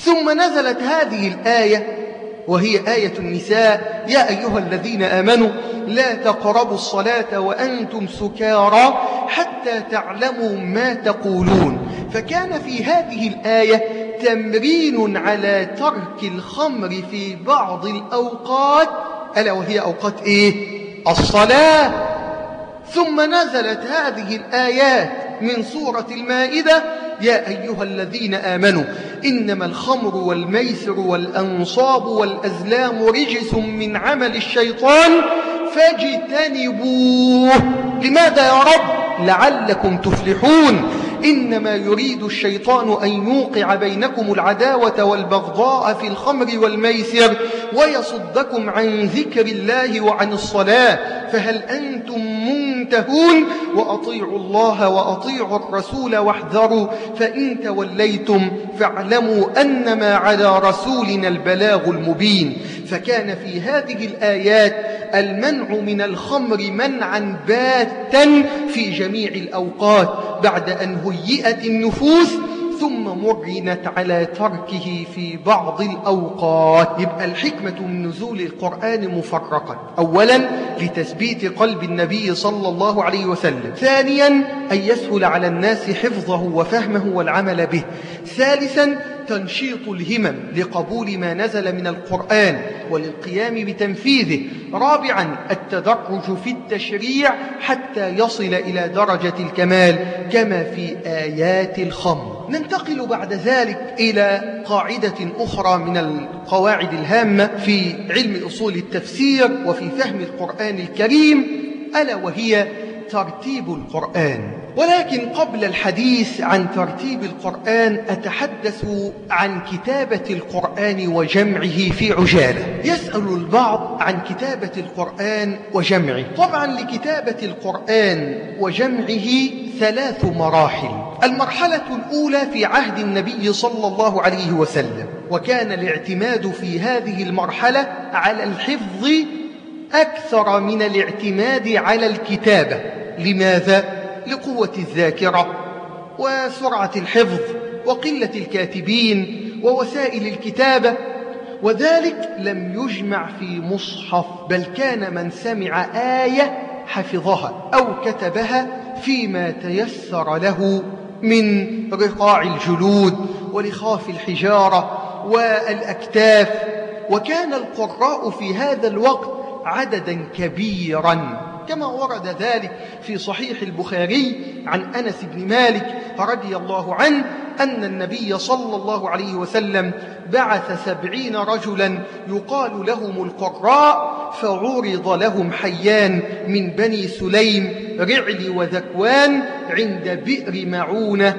ثم نزلت هذه الآية وهي آية النساء: يا أيها الذين آمنوا لا تقربوا الصلاة وأنتم سكارى حتى تعلموا ما تقولون. فكان في هذه الآية تمرين على ترك الخمر في بعض الأوقات، ألا وهي أوقات إيه؟ الصلاة. ثم نزلت هذه الآيات من سورة المائدة: يا أيها الذين آمنوا إنما الخمر والميسر والأنصاب والأزلام رجس من عمل الشيطان فاجتنبوه. لماذا يا رب؟ لعلكم تفلحون. إنما يريد الشيطان أن يوقع بينكم العداوة والبغضاء في الخمر والميسر ويصدكم عن ذكر الله وعن الصلاة فهل أنتم منتهون؟ وأطيعوا الله وأطيعوا الرسول واحذروا فإن توليتم فاعلموا أنما على رسولنا البلاغ المبين. فكان في هذه الآيات المنع من الخمر منعا باتا في جميع الأوقات بعد أن هيئت النفوس ثم مرنت على تركه في بعض الأوقات. يبقى الحكمة من نزول القرآن مفرقا: أولا لتثبيت قلب النبي صلى الله عليه وسلم، ثانيا أن يسهل على الناس حفظه وفهمه والعمل به، ثالثا تنشيط الهمم لقبول ما نزل من القرآن وللقيام بتنفيذه، رابعا التدرج في التشريع حتى يصل إلى درجة الكمال كما في آيات الخمر. ننتقل بعد ذلك إلى قاعدة أخرى من القواعد الهامة في علم أصول التفسير وفي فهم القرآن الكريم، ألا وهي ترتيب القرآن. ولكن قبل الحديث عن ترتيب القرآن أتحدث عن كتابة القرآن وجمعه في عجالة. يسأل البعض عن كتابة القرآن وجمعه. طبعا لكتابة القرآن وجمعه ثلاث مراحل. المرحلة الأولى في عهد النبي صلى الله عليه وسلم، وكان الاعتماد في هذه المرحلة على الحفظ أكثر من الاعتماد على الكتابة. لماذا؟ لقوة الذاكرة وسرعة الحفظ وقلة الكاتبين ووسائل الكتابة، وذلك لم يجمع في مصحف، بل كان من سمع آية حفظها أو كتبها فيما تيسر له من رقاع الجلود ولخاف الحجارة والأكتاف. وكان القراء في هذا الوقت عددا كبيرا، كما ورد ذلك في صحيح البخاري عن أنس بن مالك رضي الله عنه أن النبي صلى الله عليه وسلم بعث سبعين رجلا يقال لهم القراء، فعرض لهم حيان من بني سليم رعل وذكوان عند بئر معونة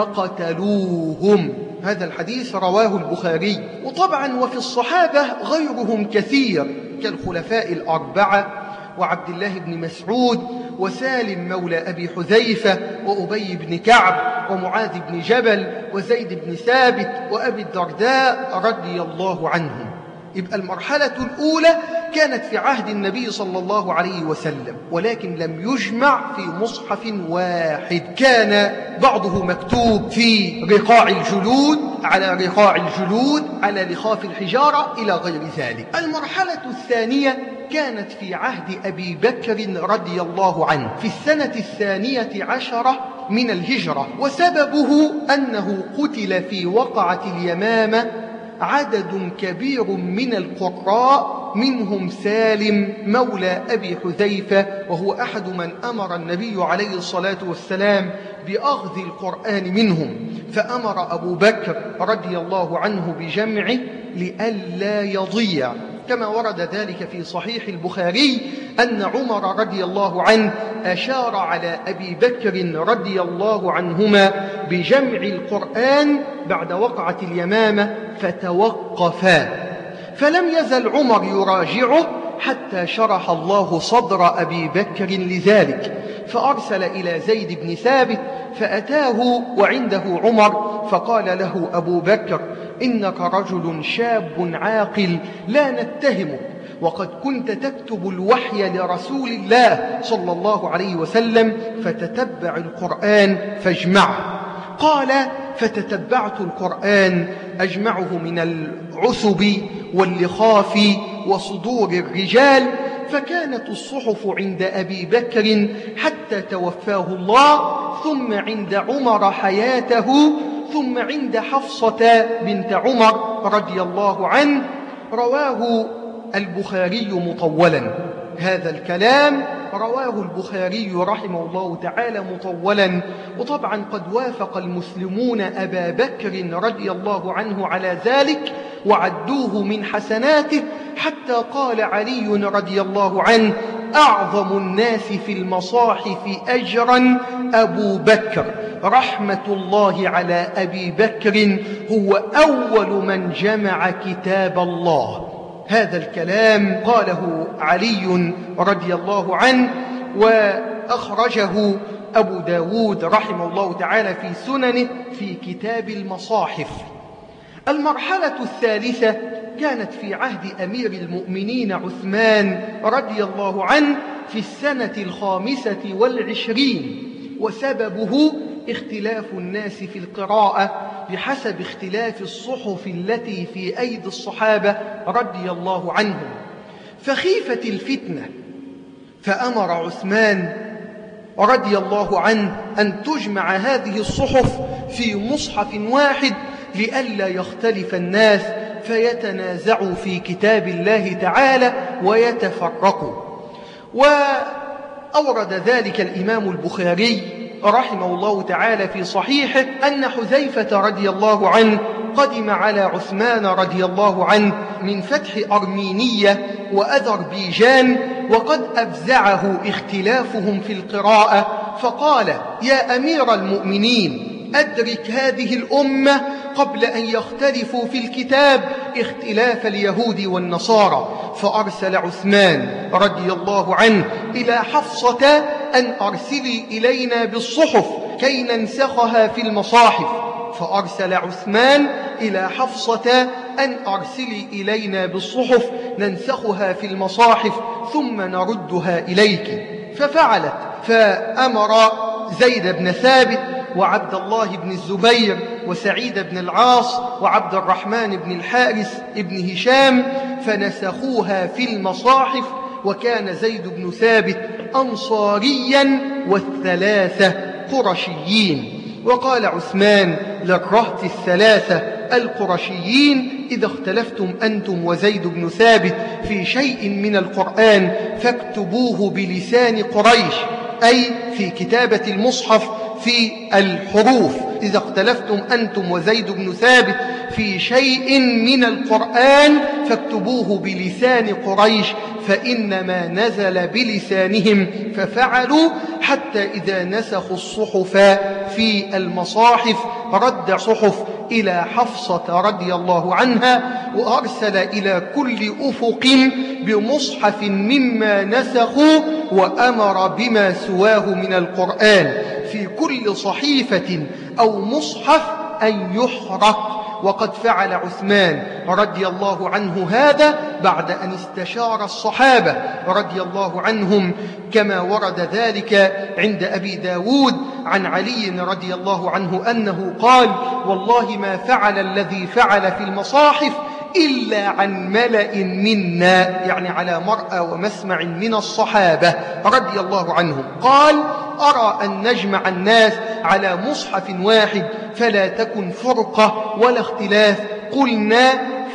فقتلوهم. هذا الحديث رواه البخاري. وطبعا وفي الصحابة غيرهم كثير كالخلفاء الأربعة وعبد الله بن مسعود وسالم مولى أبي حذيفة وأبي بن كعب ومعاذ بن جبل وزيد بن ثابت وأبي الدرداء رضي الله عنهم. يبقى المرحلة الأولى كانت في عهد النبي صلى الله عليه وسلم، ولكن لم يجمع في مصحف واحد، كان بعضه مكتوب في رقاع الجلود، على رقاع الجلود، على لخاف الحجارة، إلى غير ذلك. المرحلة الثانية كانت في عهد أبي بكر رضي الله عنه في السنة الثانية عشرة من الهجرة، وسببه أنه قتل في وقعة اليمامة عدد كبير من القراء، منهم سالم مولى أبي حذيفة، وهو أحد من أمر النبي عليه الصلاة والسلام بأخذ القرآن منهم، فأمر أبو بكر رضي الله عنه بجمعه لئلا يضيع، كما ورد ذلك في صحيح البخاري أن عمر رضي الله عنه أشار على أبي بكر رضي الله عنهما بجمع القرآن بعد وقعة اليمامة فتوقفا، فلم يزل عمر يراجعه حتى شرح الله صدر أبي بكر لذلك، فأرسل إلى زيد بن ثابت فأتاه وعنده عمر، فقال له أبو بكر: إنك رجل شاب عاقل لا نتهمك، وقد كنت تكتب الوحي لرسول الله صلى الله عليه وسلم، فتتبع القرآن فاجمعه. قال: فتتبعت القرآن أجمعه من العثب واللخاف وصدور الرجال، فكانت الصحف عند أبي بكر حتى توفاه الله، ثم عند عمر حياته، ثم عند حفصة بنت عمر رضي الله عنه. رواه البخاري مطولا. هذا الكلام رواه البخاري رحمه الله تعالى مطولا، وطبعا قد وافق المسلمون أبا بكر رضي الله عنه على ذلك وعدوه من حسناته، حتى قال علي رضي الله عنه: أعظم الناس في المصاحف أجرا أبو بكر، رحمة الله على أبي بكر، هو أول من جمع كتاب الله. هذا الكلام قاله علي رضي الله عنه، وأخرجه أبو داود رحمه الله تعالى في سننه في كتاب المصاحف. المرحلة الثالثة كانت في عهد أمير المؤمنين عثمان رضي الله عنه في السنة الخامسة والعشرين، وسببه اختلاف الناس في القراءة بحسب اختلاف الصحف التي في أيدي الصحابة رضي الله عنهم، فخيفت الفتنة، فأمر عثمان رضي الله عنه أن تجمع هذه الصحف في مصحف واحد لئلا يختلف الناس فيتنازعوا في كتاب الله تعالى ويتفرقوا. وأورد ذلك الإمام البخاري رحمه الله تعالى في صحيحه أن حذيفة رضي الله عنه قدم على عثمان رضي الله عنه من فتح أرمينية وأذربيجان، وقد أفزعه اختلافهم في القراءة، فقال: يا أمير المؤمنين، أدرك هذه الأمة قبل أن يختلفوا في الكتاب اختلاف اليهود والنصارى. فأرسل عثمان رضي الله عنه إلى حفصة أن أرسلي إلينا بالصحف كي ننسخها في المصاحف. فأرسل عثمان إلى حفصة أن أرسلي إلينا بالصحف ننسخها في المصاحف ثم نردها إليك. ففعلت، فأمر زيد بن ثابت وعبد الله بن الزبير وسعيد بن العاص وعبد الرحمن بن الحارث بن هشام فنسخوها في المصاحف، وكان زيد بن ثابت أنصاريا والثلاثة قرشيين. وقال عثمان للرهط الثلاثة القرشيين: إذا اختلفتم أنتم وزيد بن ثابت في شيء من القرآن فاكتبوه بلسان قريش، أي في كتابة المصحف في الحروف. إذا اختلفتم أنتم وزيد بن ثابت في شيء من القرآن فاكتبوه بلسان قريش، فإنما نزل بلسانهم. ففعلوا حتى إذا نسخوا الصحف في المصاحف رد صحف إلى حفصة رضي الله عنها، وأرسل إلى كل أفق بمصحف مما نسخوا، وأمر بما سواه من القرآن في كل صحيفة أو مصحف أن يحرق. وقد فعل عثمان رضي الله عنه هذا بعد أن استشار الصحابة رضي الله عنهم، كما ورد ذلك عند أبي داود عن علي رضي الله عنه أنه قال: والله ما فعل الذي فعل في المصاحف إلا عن ملأ منا، يعني على مرأى ومسمع من الصحابة رضي الله عنهم. قال: أرى أن نجمع الناس على مصحف واحد فلا تكن فرقة ولا اختلاف. قلنا: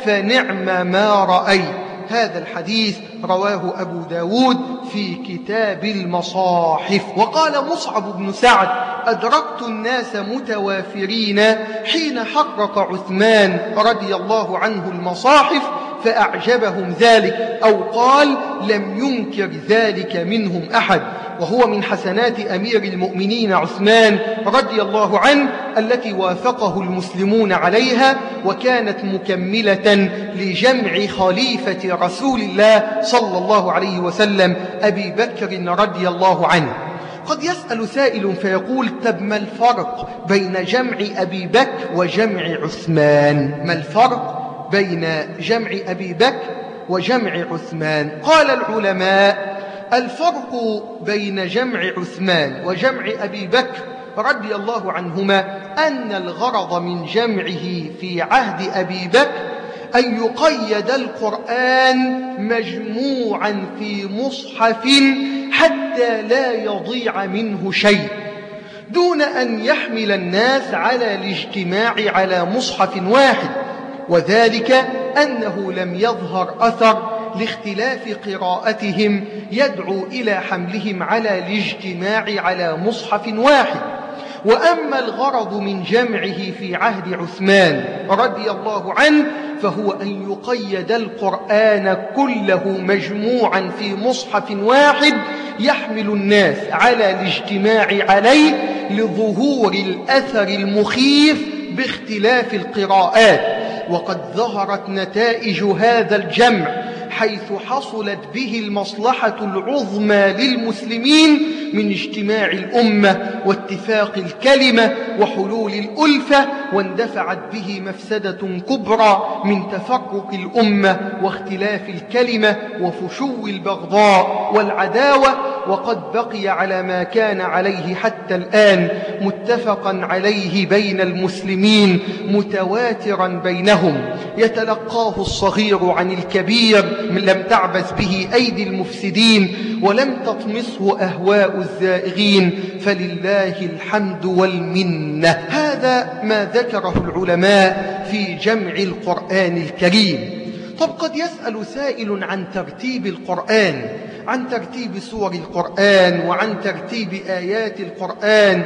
فنعم ما رأيت. هذا الحديث رواه أبو داود في كتاب المصاحف. وقال مصعب بن سعد: أدركت الناس متوافرين حين حرق عثمان رضي الله عنه المصاحف فأعجبهم ذلك، أو قال: لم ينكر ذلك منهم أحد. وهو من حسنات أمير المؤمنين عثمان رضي الله عنه التي وافقه المسلمون عليها، وكانت مكملة لجمع خليفة رسول الله صلى الله عليه وسلم أبي بكر رضي الله عنه. قد يسأل سائل فيقول: طب ما الفرق بين جمع أبي بكر وجمع عثمان؟ ما الفرق بين جمع أبي بكر وجمع عثمان؟ قال العلماء: الفرق بين جمع عثمان وجمع أبي بكر رضي الله عنهما أن الغرض من جمعه في عهد أبي بكر أن يقيد القرآن مجموعا في مصحف حتى لا يضيع منه شيء، دون أن يحمل الناس على الاجتماع على مصحف واحد، وذلك أنه لم يظهر أثر لاختلاف قراءتهم يدعو إلى حملهم على الاجتماع على مصحف واحد. وأما الغرض من جمعه في عهد عثمان رضي الله عنه فهو أن يقيد القرآن كله مجموعا في مصحف واحد يحمل الناس على الاجتماع عليه لظهور الأثر المخيف باختلاف القراءات. وقد ظهرت نتائج هذا الجمع حيث حصلت به المصلحة العظمى للمسلمين من اجتماع الأمة واتفاق الكلمة وحلول الألفة، واندفعت به مفسدة كبرى من تفرق الأمة واختلاف الكلمة وفشو البغضاء والعداوة. وقد بقي على ما كان عليه حتى الآن متفقا عليه بين المسلمين متواترا بينهم، يتلقاه الصغير عن الكبير من لم تعبث به أيدي المفسدين ولم تطمسه أهواء الزائغين، فلله الحمد والمنة. هذا ما ذكره العلماء في جمع القرآن الكريم. طب قد يسأل سائل عن ترتيب القرآن، عن ترتيب سور القرآن، وعن ترتيب آيات القرآن،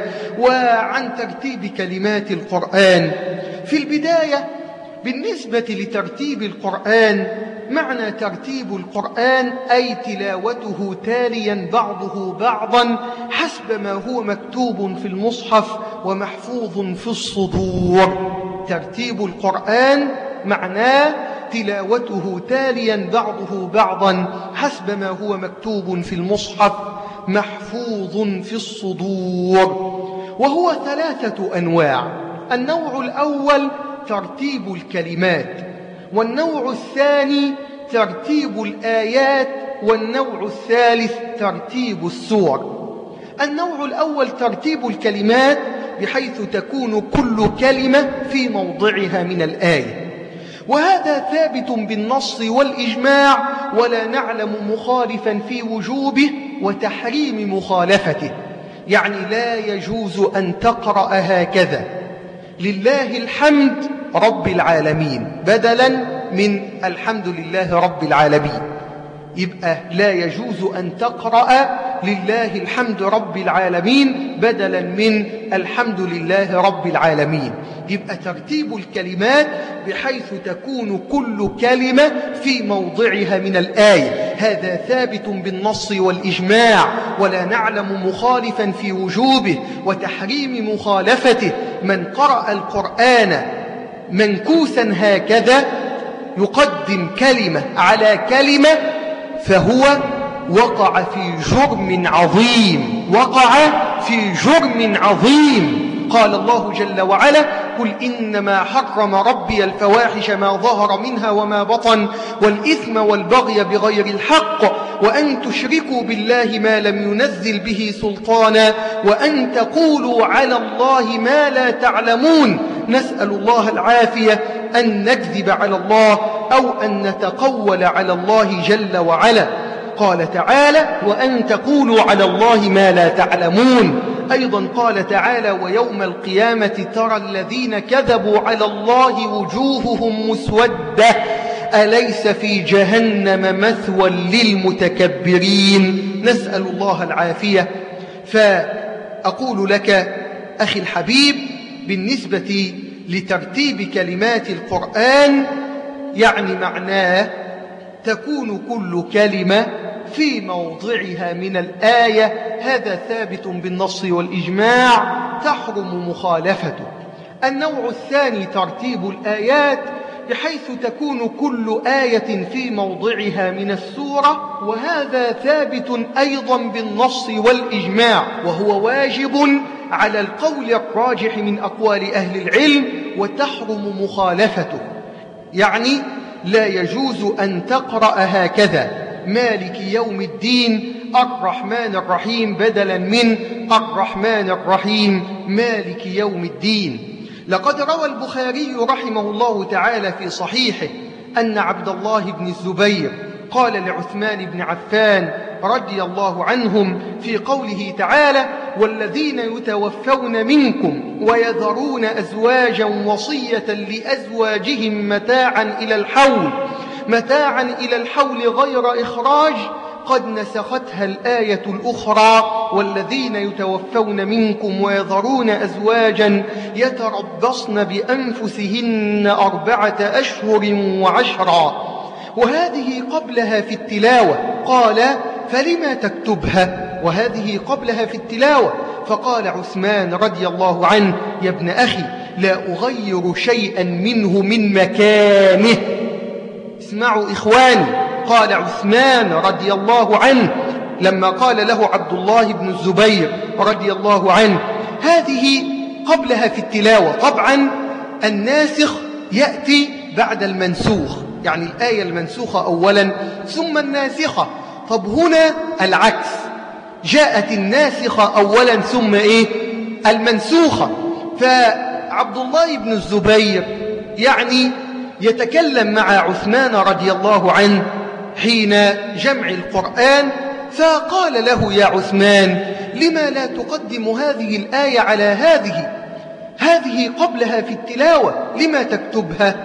وعن ترتيب كلمات القرآن. في البداية بالنسبة لترتيب القرآن، معنى ترتيب القرآن أي تلاوته تاليا بعضه بعضا حسب ما هو مكتوب في المصحف ومحفوظ في الصدور. ترتيب القرآن معناه تلاوته تاليا بعضه بعضا حسب ما هو مكتوب في المصحف محفوظ في الصدور. وهو ثلاثة أنواع: النوع الأول ترتيب الكلمات، والنوع الثاني ترتيب الآيات، والنوع الثالث ترتيب السور. النوع الأول ترتيب الكلمات، بحيث تكون كل كلمة في موضعها من الآية، وهذا ثابت بالنص والإجماع، ولا نعلم مخالفا في وجوبه وتحريم مخالفته. يعني لا يجوز أن تقرأ هكذا: لله الحمد رب العالمين بدلا من الحمد لله رب العالمين. يبقى لا يجوز أن تقرأ لله الحمد رب العالمين بدلا من الحمد لله رب العالمين. يبقى ترتيب الكلمات بحيث تكون كل كلمة في موضعها من الآية، هذا ثابت بالنص والإجماع، ولا نعلم مخالفا في وجوبه وتحريم مخالفته. من قرأ القرآن منكوسا هكذا يقدم كلمة على كلمة فهو وقع في جرم عظيم، وقع في جرم عظيم. قال الله جل وعلا: قل إنما حرم ربي الفواحش ما ظهر منها وما بطن والإثم والبغي بغير الحق وأن تشركوا بالله ما لم ينزل به سلطانا وأن تقولوا على الله ما لا تعلمون. نسأل الله العافية أن نكذب على الله أو أن نتقول على الله جل وعلا. قال تعالى: وأن تقولوا على الله ما لا تعلمون. أيضا قال تعالى: ويوم القيامة ترى الذين كذبوا على الله وجوههم مسودة أليس في جهنم مثوى للمتكبرين. نسأل الله العافية. فأقول لك أخي الحبيب، بالنسبة لترتيب كلمات القرآن يعني معناه تكون كل كلمة في موضعها من الآية، هذا ثابت بالنص والإجماع، تحرم مخالفته. النوع الثاني ترتيب الآيات، بحيث تكون كل آية في موضعها من السورة، وهذا ثابت أيضا بالنص والإجماع، وهو واجب على القول الراجح من أقوال أهل العلم، وتحرم مخالفته. يعني لا يجوز أن تقرأ هكذا: مالك يوم الدين الرحمن الرحيم بدلا من الرحمن الرحيم مالك يوم الدين. لقد روى البخاري رحمه الله تعالى في صحيحه أن عبد الله بن الزبير قال لعثمان بن عفان رضي الله عنهم في قوله تعالى: والذين يتوفون منكم ويذرون أزواجا وصية لأزواجهم متاعا إلى الحول متاعا إلى الحول غير إخراج، قد نسختها الآية الأخرى: والذين يتوفون منكم ويذرون أزواجا يتربصن بأنفسهن أربعة أشهر وعشرا. وهذه قبلها في التلاوة قال: فلما تكتبها؟ وهذه قبلها في التلاوة. فقال عثمان رضي الله عنه: يا ابن أخي، لا أغير شيئا منه من مكانه. اسمعوا إخواني، قال عثمان رضي الله عنه لما قال له عبد الله بن الزبير رضي الله عنه: هذه قبلها في التلاوة. طبعا الناسخ يأتي بعد المنسوخ، يعني الآية المنسوخة أولا ثم الناسخة. طب هنا العكس، جاءت الناسخة أولا ثم إيه؟ المنسوخة. فعبد الله بن الزبير يعني يتكلم مع عثمان رضي الله عنه حين جمع القرآن، فقال له: يا عثمان، لما لا تقدم هذه الآية على هذه؟ هذه قبلها في التلاوة، لما تكتبها؟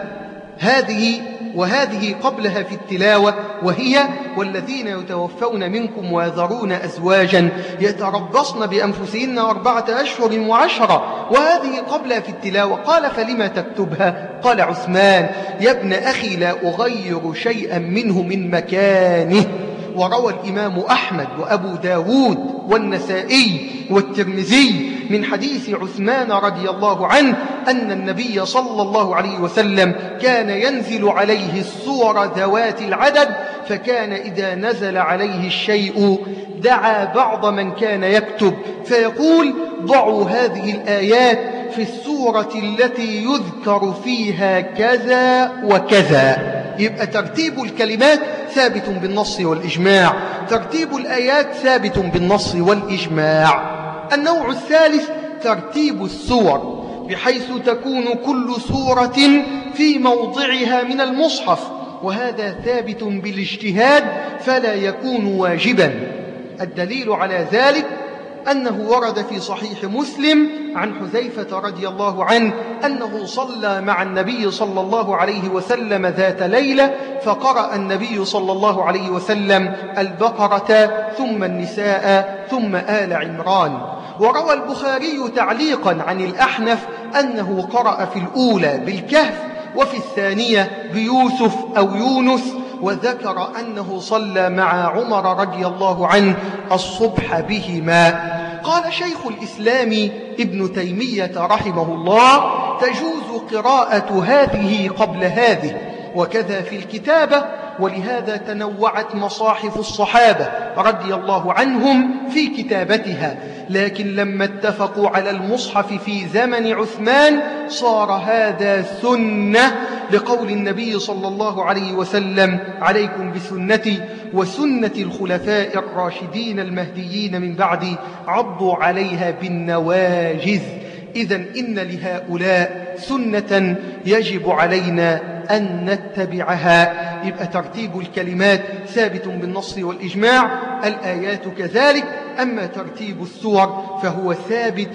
هذه وهذه قبلها في التلاوة، وهي: والذين يتوفون منكم ويذرون أزواجا يتربصن بأنفسهن أربعة أشهر وعشرة، وهذه قبلها في التلاوة. قال: فلما تكتبها؟ قال عثمان: يا ابن أخي، لا أغير شيئا منه من مكانه. وروى الإمام أحمد وأبو داود والنسائي والترمذي من حديث عثمان رضي الله عنه أن النبي صلى الله عليه وسلم كان ينزل عليه السور ذوات العدد، فكان إذا نزل عليه الشيء دعا بعض من كان يكتب فيقول: ضعوا هذه الآيات في السورة التي يذكر فيها كذا وكذا. يبقى ترتيب الكلمات ثابت بالنص والإجماع، ترتيب الآيات ثابت بالنص والإجماع. النوع الثالث ترتيب السور، بحيث تكون كل سورة في موضعها من المصحف، وهذا ثابت بالاجتهاد فلا يكون واجبا. الدليل على ذلك أنه ورد في صحيح مسلم عن حذيفة رضي الله عنه أنه صلى مع النبي صلى الله عليه وسلم ذات ليلة، فقرأ النبي صلى الله عليه وسلم البقرة ثم النساء ثم آل عمران. وروى البخاري تعليقا عن الأحنف أنه قرأ في الأولى بالكهف وفي الثانية بيوسف أو يونس، وذكر أنه صلى مع عمر رضي الله عنه الصبح بهما. قال شيخ الإسلام ابن تيمية رحمه الله: تجوز قراءة هذه قبل هذه، وكذا في الكتابة، ولهذا تنوعت مصاحف الصحابة رضي الله عنهم في كتابتها. لكن لما اتفقوا على المصحف في زمن عثمان صار هذا سنة، لقول النبي صلى الله عليه وسلم: عليكم بسنتي وسنة الخلفاء الراشدين المهديين من بعدي، عضوا عليها بالنواجذ. إذن إن لهؤلاء سنة يجب علينا أن نتبعها. يبقى ترتيب الكلمات ثابت بالنص والإجماع، الآيات كذلك. أما ترتيب السور فهو ثابت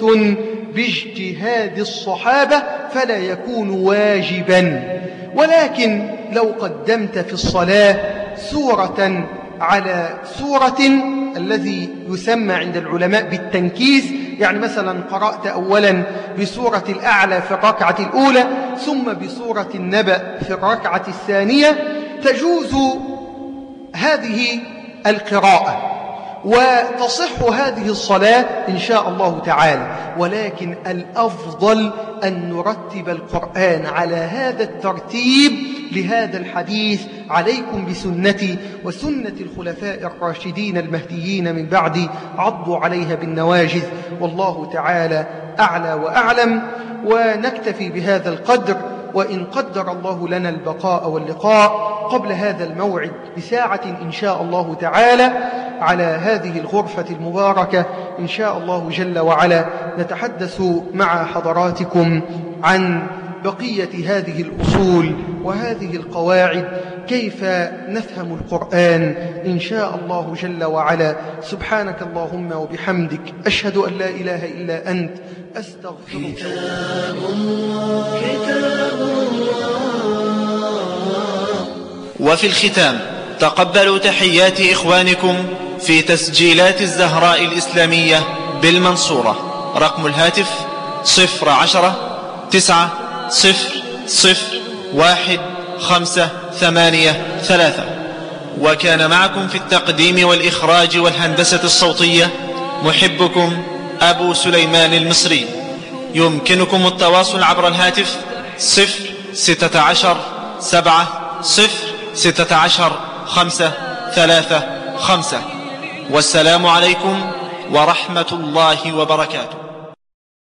باجتهاد الصحابة فلا يكون واجبا. ولكن لو قدمت في الصلاة سورة على سورة، الذي يسمى عند العلماء بالتنكيس، يعني مثلا قرأت أولا بسورة الأعلى في الركعة الأولى ثم بسورة النبأ في الركعة الثانية، تجوز هذه القراءة وتصح هذه الصلاة إن شاء الله تعالى. ولكن الأفضل أن نرتب القرآن على هذا الترتيب لهذا الحديث: عليكم بسنتي وسنة الخلفاء الراشدين المهديين من بعدي، عضوا عليها بالنواجذ. والله تعالى أعلى وأعلم. ونكتفي بهذا القدر، وإن قدر الله لنا البقاء واللقاء قبل هذا الموعد بساعة إن شاء الله تعالى على هذه الغرفة المباركة إن شاء الله جل وعلا نتحدث مع حضراتكم عن بقية هذه الأصول وهذه القواعد، كيف نفهم القرآن إن شاء الله جل وعلا. سبحانك اللهم وبحمدك، أشهد أن لا إله إلا أنت، أستغفرك. كتاب الله كتاب الله. وفي الختام تقبلوا تحيات إخوانكم في تسجيلات الزهراء الإسلامية بالمنصورة. رقم الهاتف صفر عشرة تسعة صفر صفر واحد خمسة ثمانية ثلاثة. وكان معكم في التقديم والإخراج والهندسة الصوتية محبكم أبو سليمان المصري. يمكنكم التواصل عبر الهاتف صفر ستة عشر سبعة صفر ستة عشر خمسة ثلاثة خمسة. والسلام عليكم ورحمة الله وبركاته.